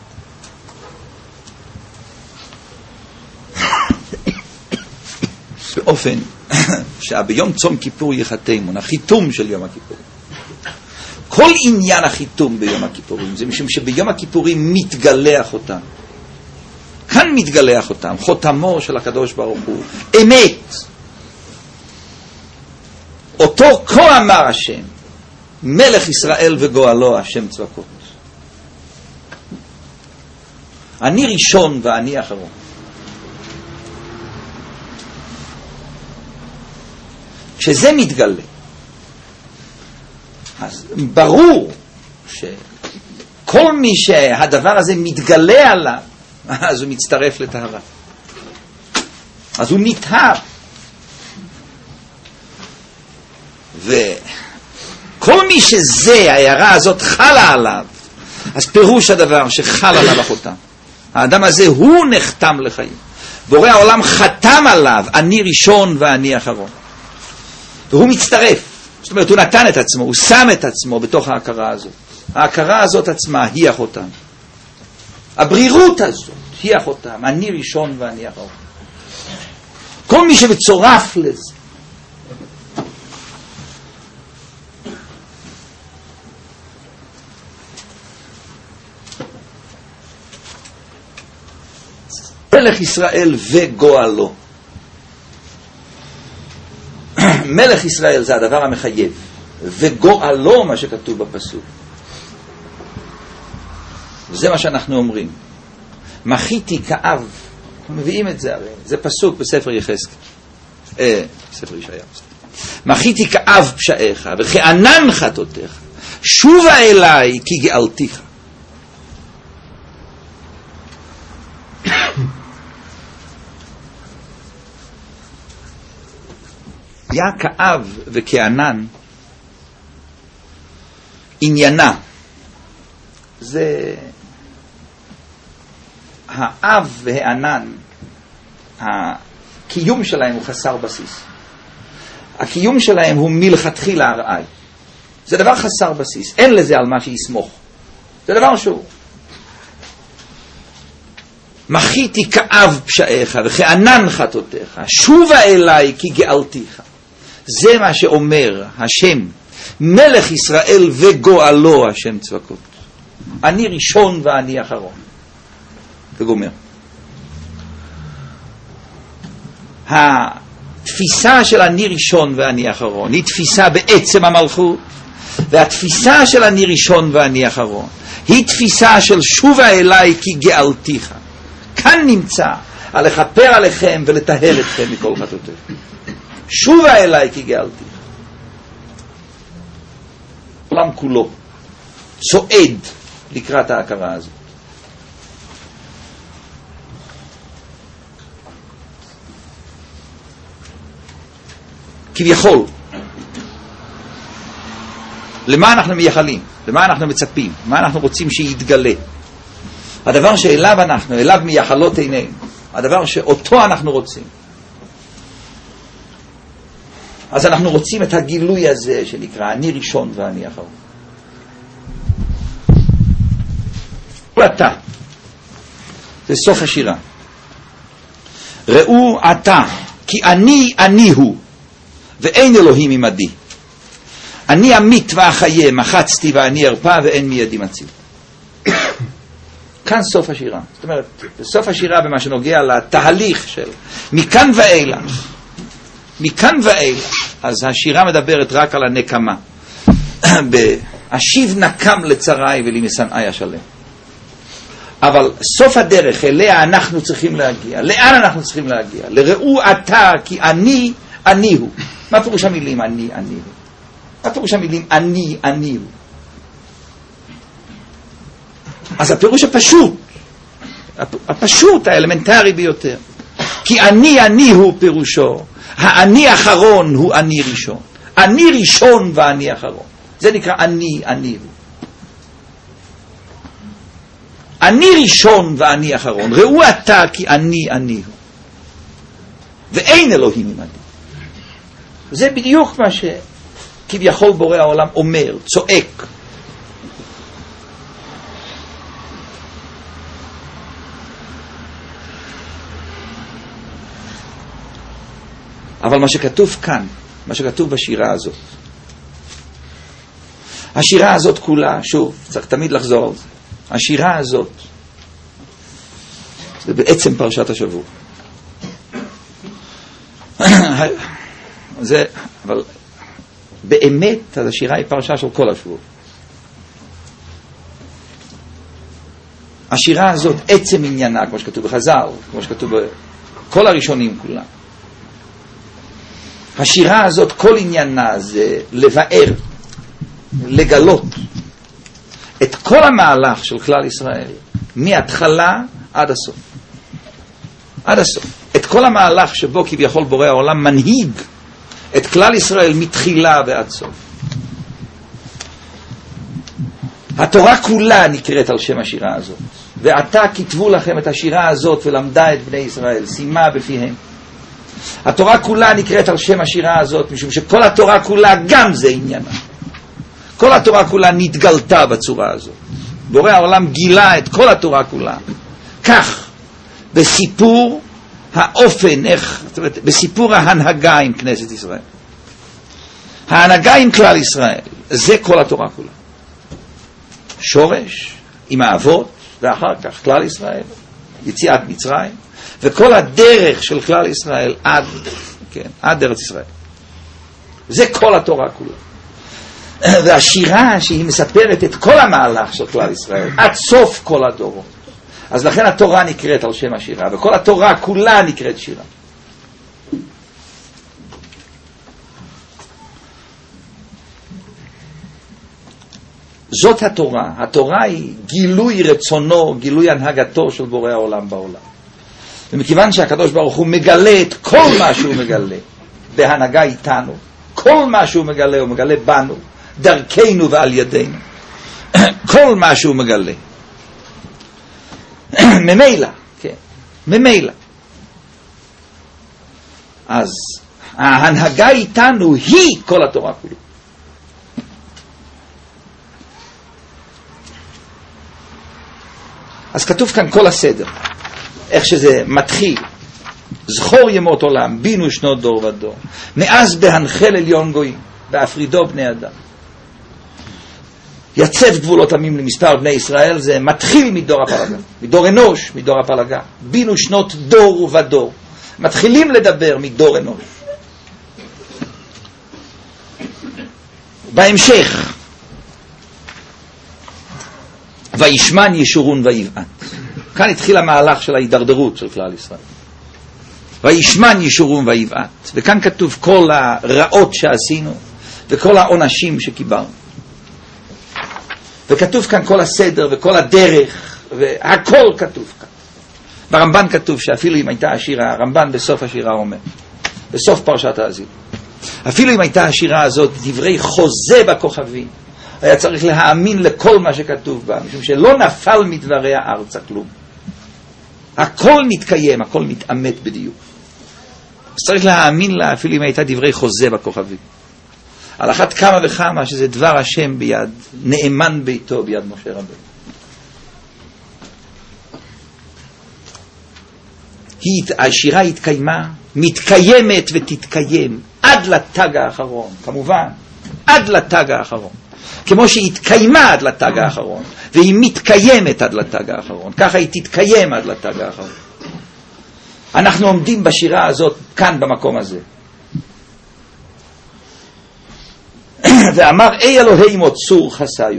באופן שביום צום כיפור יחתמון, החיתום של יום הכיפורים. כל עניין החיתום ביום הכיפורים, זה משום שביום הכיפורים מתגלה החותם. כאן מתגלה החותם, חותמו של הקדוש ברוך הוא, אמת. אותו כה אמר השם, מלך ישראל וגואלו השם צבקות. אני ראשון ואני אחרון. כשזה מתגלה, אז ברור שכל מי שהדבר הזה מתגלה עליו, אז הוא מצטרף לטהרה. אז הוא נטהר. וכל מי שזה, ההערה הזאת חלה עליו, אז פירוש הדבר שחל עליו החותם. האדם הזה הוא נחתם לחיים. בורא העולם חתם עליו, אני ראשון ואני אחרון. והוא מצטרף. זאת אומרת, הוא נתן את עצמו, הוא שם את עצמו בתוך ההכרה הזאת. ההכרה הזאת עצמה היא החותם. הברירות הזאת היא החותם, אני ראשון ואני אחרון. כל מי שמצורף לזה, מלך ישראל וגואלו. מלך ישראל זה הדבר המחייב, וגואלו מה שכתוב בפסוק. זה מה שאנחנו אומרים. מחיתי כאב, אנחנו מביאים את זה הרי, זה פסוק בספר יחזקאל, ספר ישעיהו. מחיתי כאב פשעיך וכענן חטאותיך, שובה אליי כי גאלתיך. היה כאב וכענן, עניינה זה האב והענן, הקיום שלהם הוא חסר בסיס. הקיום שלהם הוא מלכתחילה ארעי. זה דבר חסר בסיס, אין לזה על מה שיסמוך. זה דבר שהוא. מחיתי כאב פשעיך וכענן חטאותיך, שובה אליי כי גאלתיך. זה מה שאומר השם, מלך ישראל וגואלו השם צבקות. אני ראשון ואני אחרון. וגומר. התפיסה של אני ראשון ואני אחרון היא תפיסה בעצם המלכות, והתפיסה של אני ראשון ואני אחרון היא תפיסה של שובה אליי כי גאלתיך. כאן נמצא על לכפר עליכם ולטהר אתכם מכל חטאותיכם. שובה אליי כי גאלתיך. העולם כולו צועד לקראת ההכרה הזאת. כביכול, למה אנחנו מייחלים? למה אנחנו מצפים? מה אנחנו רוצים שיתגלה? הדבר שאליו אנחנו, אליו מייחלות עינינו, הדבר שאותו אנחנו רוצים. אז אנחנו רוצים את הגילוי הזה שנקרא אני ראשון ואני אחרון. אתה, זה סוף השירה. ראו אתה, כי אני הוא, ואין אלוהים עמדי. אני אמית ואחיה, מחצתי ואני ארפא, ואין מידי מציל. כאן סוף השירה. זאת אומרת, בסוף השירה במה שנוגע לתהליך של מכאן ואילך, אז השירה מדברת רק על הנקמה. אשיב נקם לצריי ולמשנאי אשלם. אבל סוף הדרך אליה אנחנו צריכים להגיע. לאן אנחנו צריכים להגיע? לראו אתה כי אני הוא. מה פירוש המילים אני הוא? מה פירוש המילים אני הוא? אז הפירוש הפשוט, האלמנטרי ביותר. כי אני הוא פירושו. האני האחרון הוא אני ראשון. אני ראשון ואני אחרון. זה נקרא אני הוא. אני ראשון ואני אחרון. ראו אתה כי אני הוא. ואין אלוהים עמדי. זה בדיוק מה שכביכול בורא העולם אומר, צועק. אבל מה שכתוב כאן, מה שכתוב בשירה הזאת, השירה הזאת כולה, שוב, צריך תמיד לחזור על זה, השירה הזאת, זה בעצם פרשת השבוע. זה, אבל באמת, אז השירה היא פרשה של כל השבוע. השירה הזאת, עצם עניינה, כמו שכתוב בחז"ל, כמו שכתוב בכל הראשונים כולם. השירה הזאת, כל עניינה זה לבאר, לגלות את כל המהלך של כלל ישראל, מההתחלה עד הסוף. עד הסוף. את כל המהלך שבו כביכול בורא העולם מנהיג את כלל ישראל מתחילה ועד סוף. התורה כולה נקראת על שם השירה הזאת. ועתה כתבו לכם את השירה הזאת ולמדה את בני ישראל, שימה בפיהם. התורה כולה נקראת על שם השירה הזאת, משום שכל התורה כולה גם זה עניינה. כל התורה כולה נתגלתה בצורה הזאת. בורא העולם גילה את כל התורה כולה. כך, בסיפור האופן, בסיפור ההנהגה עם כנסת ישראל. ההנהגה עם כלל ישראל, זה כל התורה כולה. שורש, עם האבות, ואחר כך כלל ישראל, יציאת מצרים, וכל הדרך של כלל ישראל עד ארץ ישראל. זה כל התורה כולה. והשירה שהיא מספרת את כל המהלך של כלל ישראל, עד סוף כל הדורות. אז לכן התורה נקראת על שם השירה, וכל התורה כולה נקראת שירה. זאת התורה. התורה היא גילוי רצונו, גילוי הנהגתו של בורא העולם בעולם. ומכיוון שהקדוש ברוך הוא מגלה את כל מה שהוא מגלה בהנהגה איתנו, כל מה שהוא מגלה הוא מגלה בנו, דרכנו ועל ידינו. כל מה שהוא מגלה. ממילא, כן, ממילא. אז ההנהגה איתנו היא כל התורה כולה. אז כתוב כאן כל הסדר, איך שזה מתחיל. זכור ימות עולם, בינו שנות דור ודור, מאז בהנחל עליון גויים, בהפרידו בני אדם. יצב גבולות עמים למספר בני ישראל, זה מתחיל מדור הפלגה, מדור אנוש, מדור הפלגה. בינו שנות דור ודור. מתחילים לדבר מדור אנוש. בהמשך, וישמן ישורון ויבעט. כאן התחיל המהלך של ההידרדרות של כלל ישראל. וישמן ישורון ויבעט. וכאן כתוב כל הרעות שעשינו וכל העונשים שקיבלנו. וכתוב כאן כל הסדר וכל הדרך, והכל כתוב כאן. ברמב"ן כתוב שאפילו אם הייתה השירה, הרמב"ן בסוף השירה אומר, בסוף פרשת האזינו, אפילו אם הייתה השירה הזאת דברי חוזה בכוכבים, היה צריך להאמין לכל מה שכתוב בה, משום שלא נפל מדבריה ארצה כלום. הכל מתקיים, הכל מתאמת בדיוק. אז צריך להאמין לה אפילו אם הייתה דברי חוזה בכוכבים. על אחת כמה וכמה שזה דבר השם ביד, נאמן ביתו ביד משה רבנו. השירה התקיימה, מתקיימת ותתקיים עד לתג האחרון, כמובן, עד לתג האחרון. כמו שהיא התקיימה עד לתג האחרון, והיא מתקיימת עד לתג האחרון, ככה היא תתקיים עד לתג האחרון. אנחנו עומדים בשירה הזאת כאן במקום הזה. ואמר אי אלוהימו צור חסיו.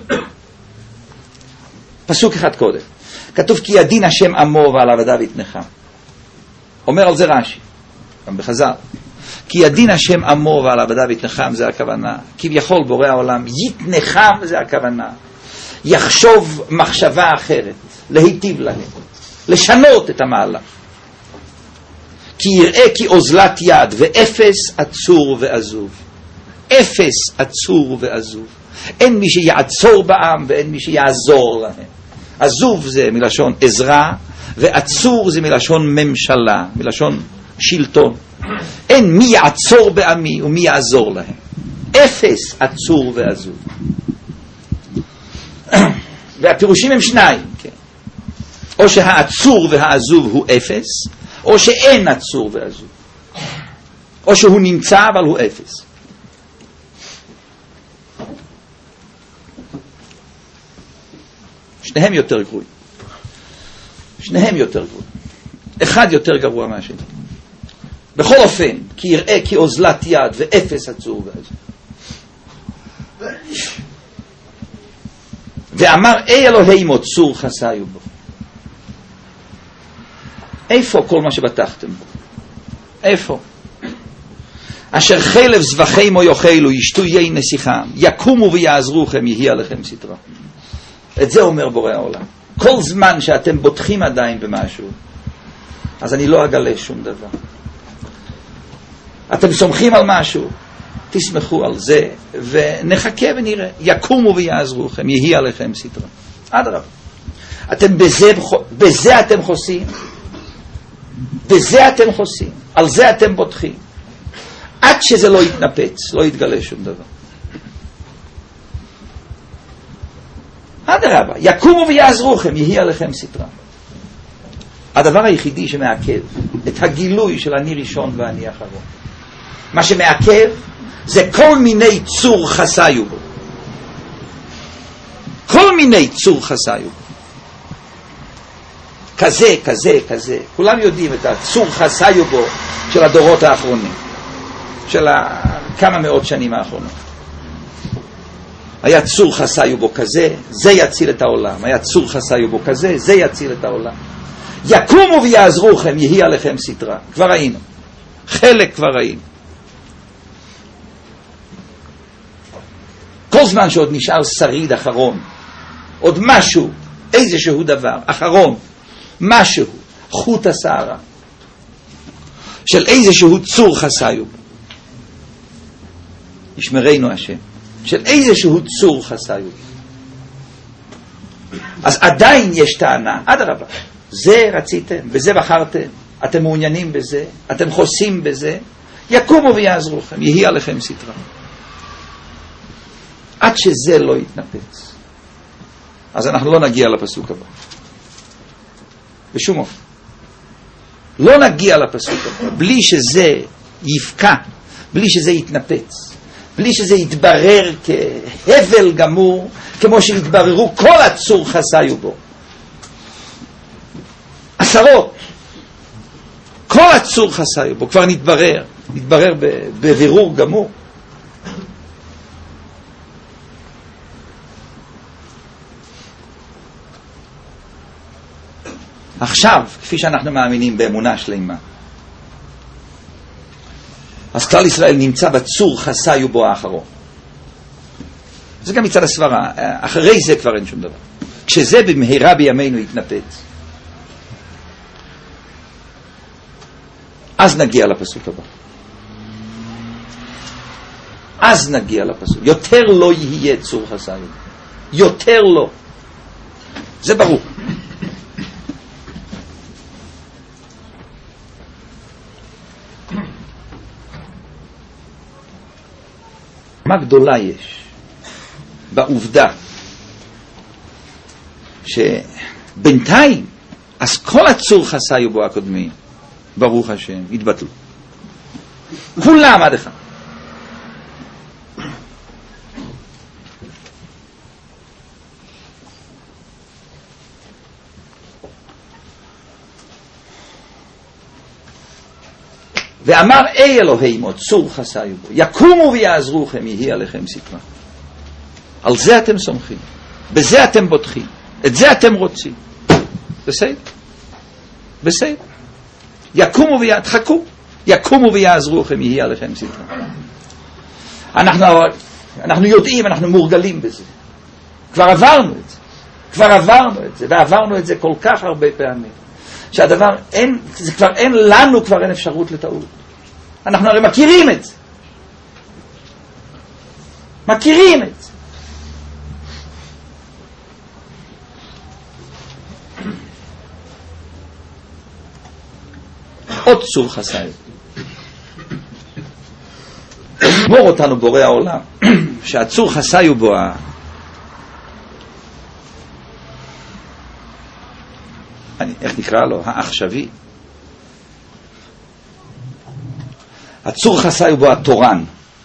פסוק אחד קודם כתוב כי ידין השם עמו ועל עבדיו יתנחם. אומר על זה רש"י גם בחז"ל, כי ידין השם עמו ועל עבדיו יתנחם, זה הכוונה כביכול בורא העולם יתנחם, זה הכוונה יחשוב מחשבה אחרת, להיטיב להם, לשנות את המהלך. כי יראה כי אוזלת יד ואפס עצור ועזוב. אפס עצור ועזוב. אין מי שיעצור בעם ואין מי שיעזור להם. עזוב זה מלשון עזרה, ועצור זה מלשון ממשלה, מלשון שלטון. אין מי יעצור בעמי ומי יעזור להם. אפס עצור ועזוב. והפירושים הם שניים, כן? או שהעצור והעזוב הוא אפס, או שאין עצור ועזוב, או שהוא נמצא אבל הוא אפס. שניהם יותר גרועים. שניהם יותר גרועים. אחד יותר גרוע מהשני. בכל אופן, כי יראה כי אוזלת יד ואפס עצור ועזוב. ואמר אי אלוהימו צור חסיו בו. איפה כל מה שבטחתם בו? איפה? אשר חלב זבחימו יאכלו ישתו יין נסיכם יקומו ויעזרוכם יהיה עליכם סטרה. את זה אומר בורא העולם. כל זמן שאתם בוטחים עדיין במשהו, אז אני לא אגלה שום דבר. אתם סומכים על משהו, תסמכו על זה ונחכה ונראה. יקומו ויעזרוכם יהיה עליכם סטרה. אדרבה. אתם בזה אתם חוסים. בזה אתם חוסים. על זה אתם בוטחים. עד שזה לא יתנפץ, לא יתגלה שום דבר. אדרבה, יקומו ויעזרוכם, יהיה עליכם סטרה. הדבר היחידי שמעכב את הגילוי של אני ראשון ואני אחרון, מה שמעכב זה כל מיני צור חסיו בו. כל מיני צור חסיו בו. כזה, כזה, כזה. כולם יודעים את הצור חסיו בו של הדורות האחרונים, של כמה מאות שנים האחרונות. היה צור חסיו בו כזה, זה יציל את העולם. היה צור חסיו בו כזה, זה יציל את העולם. יקומו ויעזרוכם, יהיה עליכם סטרה. כבר ראינו. חלק כבר ראינו. כל זמן שעוד נשאר שריד אחרון, עוד משהו, איזשהו דבר, אחרון, משהו, חוט השערה, של איזשהו צור חסיו. ישמרנו השם. של איזשהו צור חסיו. אז עדיין יש טענה, אדרבה, זה רציתם, בזה בחרתם, אתם מעוניינים בזה, אתם חוסים בזה, יקומו ויעזרוכם, יהיה עליכם סטרה. עד שזה לא יתנפץ. אז אנחנו לא נגיע לפסוק הבא. בשום אופן. לא נגיע לפסוק הבא, בלי שזה יפקע, בלי שזה יתנפץ. בלי שזה יתברר כהבל גמור, כמו שהתבררו כל הצור חסיו בו. עשרות. כל הצור חסיו בו כבר נתברר בבירור גמור. עכשיו, כפי שאנחנו מאמינים באמונה שלמה, אז כלל ישראל נמצא בצור חסיו בו האחרון. זה גם מצד הסברה. אחרי זה כבר אין שום דבר. כשזה במהרה בימינו יתנפץ, אז נגיע לפסוק הבא. אז נגיע לפסוק. יותר לא יהיה צור חסיו. יותר לא. זה ברור. מה גדולה יש בעובדה שבינתיים אז כל הצור חסיו בו הקודמים ברוך השם התבטלו כולם עד אחד. ואמר אי אלוהימו צור חסיו בו יקומו ויעזרוכם יהי עליכם סטרה. על זה אתם סומכים, בזה אתם בוטחים, את זה אתם רוצים. בסדר? בסדר. יקומו ויתחכו, יקומו ויעזרוכם יהי עליכם סטרה. אנחנו יודעים, אנחנו מורגלים בזה. כבר עברנו את זה, ועברנו את זה כל כך הרבה פעמים. שהדבר אין, זה כבר אין לנו, כבר אין אפשרות לטעות. אנחנו הרי מכירים את זה. מכירים את זה. עוד צור חסיו. מור אותנו בורא העולם, שהצור חסיו בו איך נקרא לו? העכשווי. הצור חסיו בו התורן.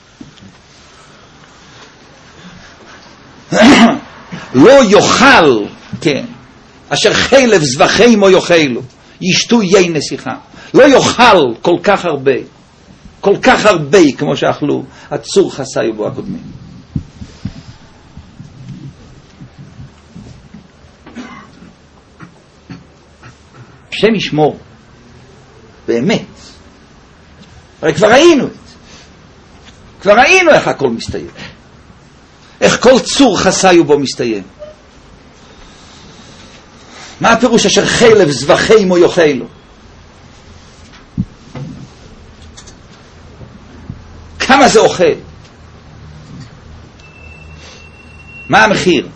לא יאכל, כן, אשר חלב זבחימו יאכלו, ישתו יין נסיכה. לא יאכל כל כך הרבה כמו שאכלו הצור חסיו בו הקודמים. השם ישמור, באמת. הרי כבר ראינו את זה. כבר ראינו איך הכל מסתיים. איך כל צור חסיו בו מסתיים. מה הפירוש אשר חלב זבחימו יאכלו? כמה זה אוכל? מה המחיר?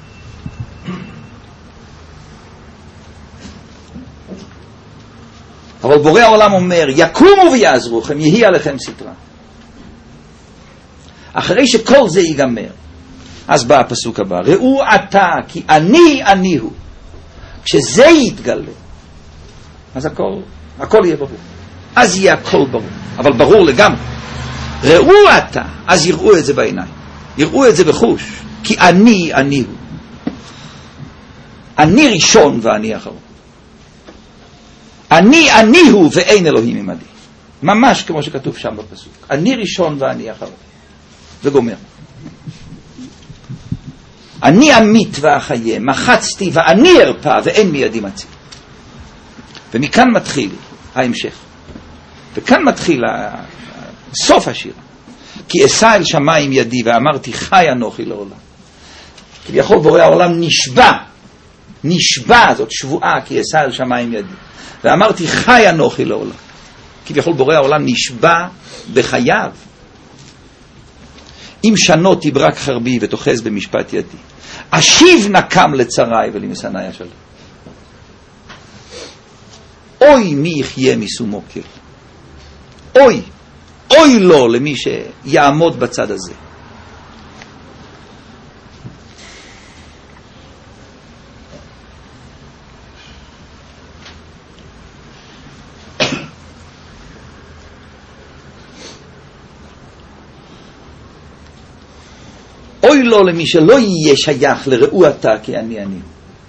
אבל בורא העולם אומר יקומו ויעזרוכם יהי עליכם סטרה. אחרי שכל זה ייגמר, אז בא הפסוק הבא, ראו עתה כי אני הוא. כשזה יתגלה, אז הכל יהיה ברור. אז יהיה הכל ברור, אבל ברור לגמרי. ראו עתה, אז יראו את זה בעיניים, יראו את זה בחוש, כי אני הוא. אני ראשון ואני אחרון. אני הוא ואין אלוהים עמדי. ממש כמו שכתוב שם בפסוק. אני ראשון ואני אחרון. וגומר. אני אמית ואחיה, מחצתי ואני ארפא ואין מידי מציל. ומכאן מתחיל ההמשך. וכאן מתחיל סוף השיר. כי אשא אל שמיים ידי ואמרתי חי אנוכי לעולם. כביכול בורא העולם נשבע, זאת שבועה, כי אשא אל שמיים ידי. ואמרתי חי אנוכי לעולם. כביכול בורא העולם נשבע בחייו. אם שנות תברק חרבי ותוחז במשפט ידי, אשיב נקם לצריי ולמשנאי אשלם. אוי מי יחיה משום כל. אוי לו למי שיעמוד בצד הזה. ואוי לו למי שלא יהיה שייך לראו אתה כי אני אני.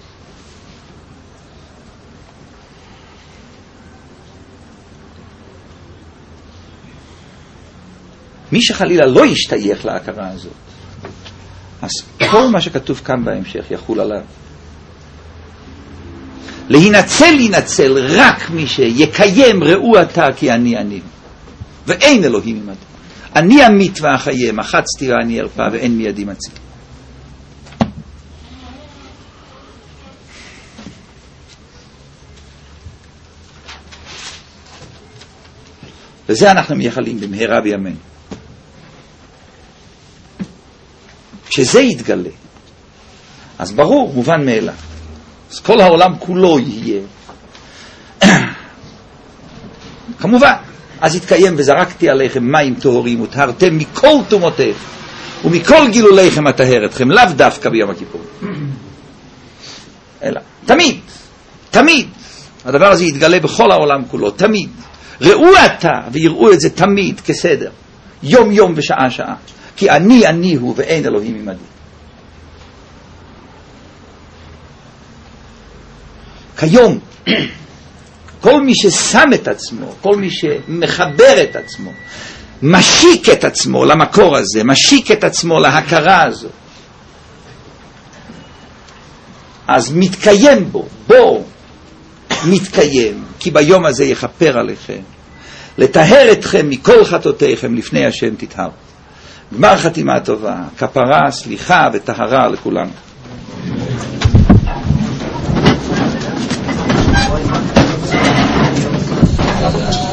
מי שחלילה לא ישתייך להכרה הזאת, אז כל מה שכתוב כאן בהמשך יחול עליו. להינצל רק מי שיקיים ראו אתה כי אני אני, ואין אלוהים עמדי. אני אמית ואחיה, מחצתי ואני ארפא, ואין מידי מציל. וזה אנחנו מייחלים במהרה בימינו. כשזה יתגלה, אז ברור, מובן מאליו. אז כל העולם כולו יהיה. כמובן, אז יתקיים וזרקתי עליכם מים טהורים וטהרתם מכל תומותיכם ומכל גילוליכם אטהר אתכם, לאו דווקא ביום הכיפור. אלא, תמיד, הדבר הזה יתגלה בכל העולם כולו, תמיד. ראו אתה ויראו את זה תמיד כסדר, יום יום ושעה שעה. כי אני הוא ואין אלוהים עמדי. כיום, כל מי ששם את עצמו, כל מי שמחבר את עצמו, משיק את עצמו למקור הזה, משיק את עצמו להכרה הזו, אז מתקיים בו מתקיים, כי ביום הזה יכפר עליכם, לטהר אתכם מכל חטאותיכם לפני השם תטהרו. גמר חתימה טובה, כפרה, סליחה וטהרה לכולנו.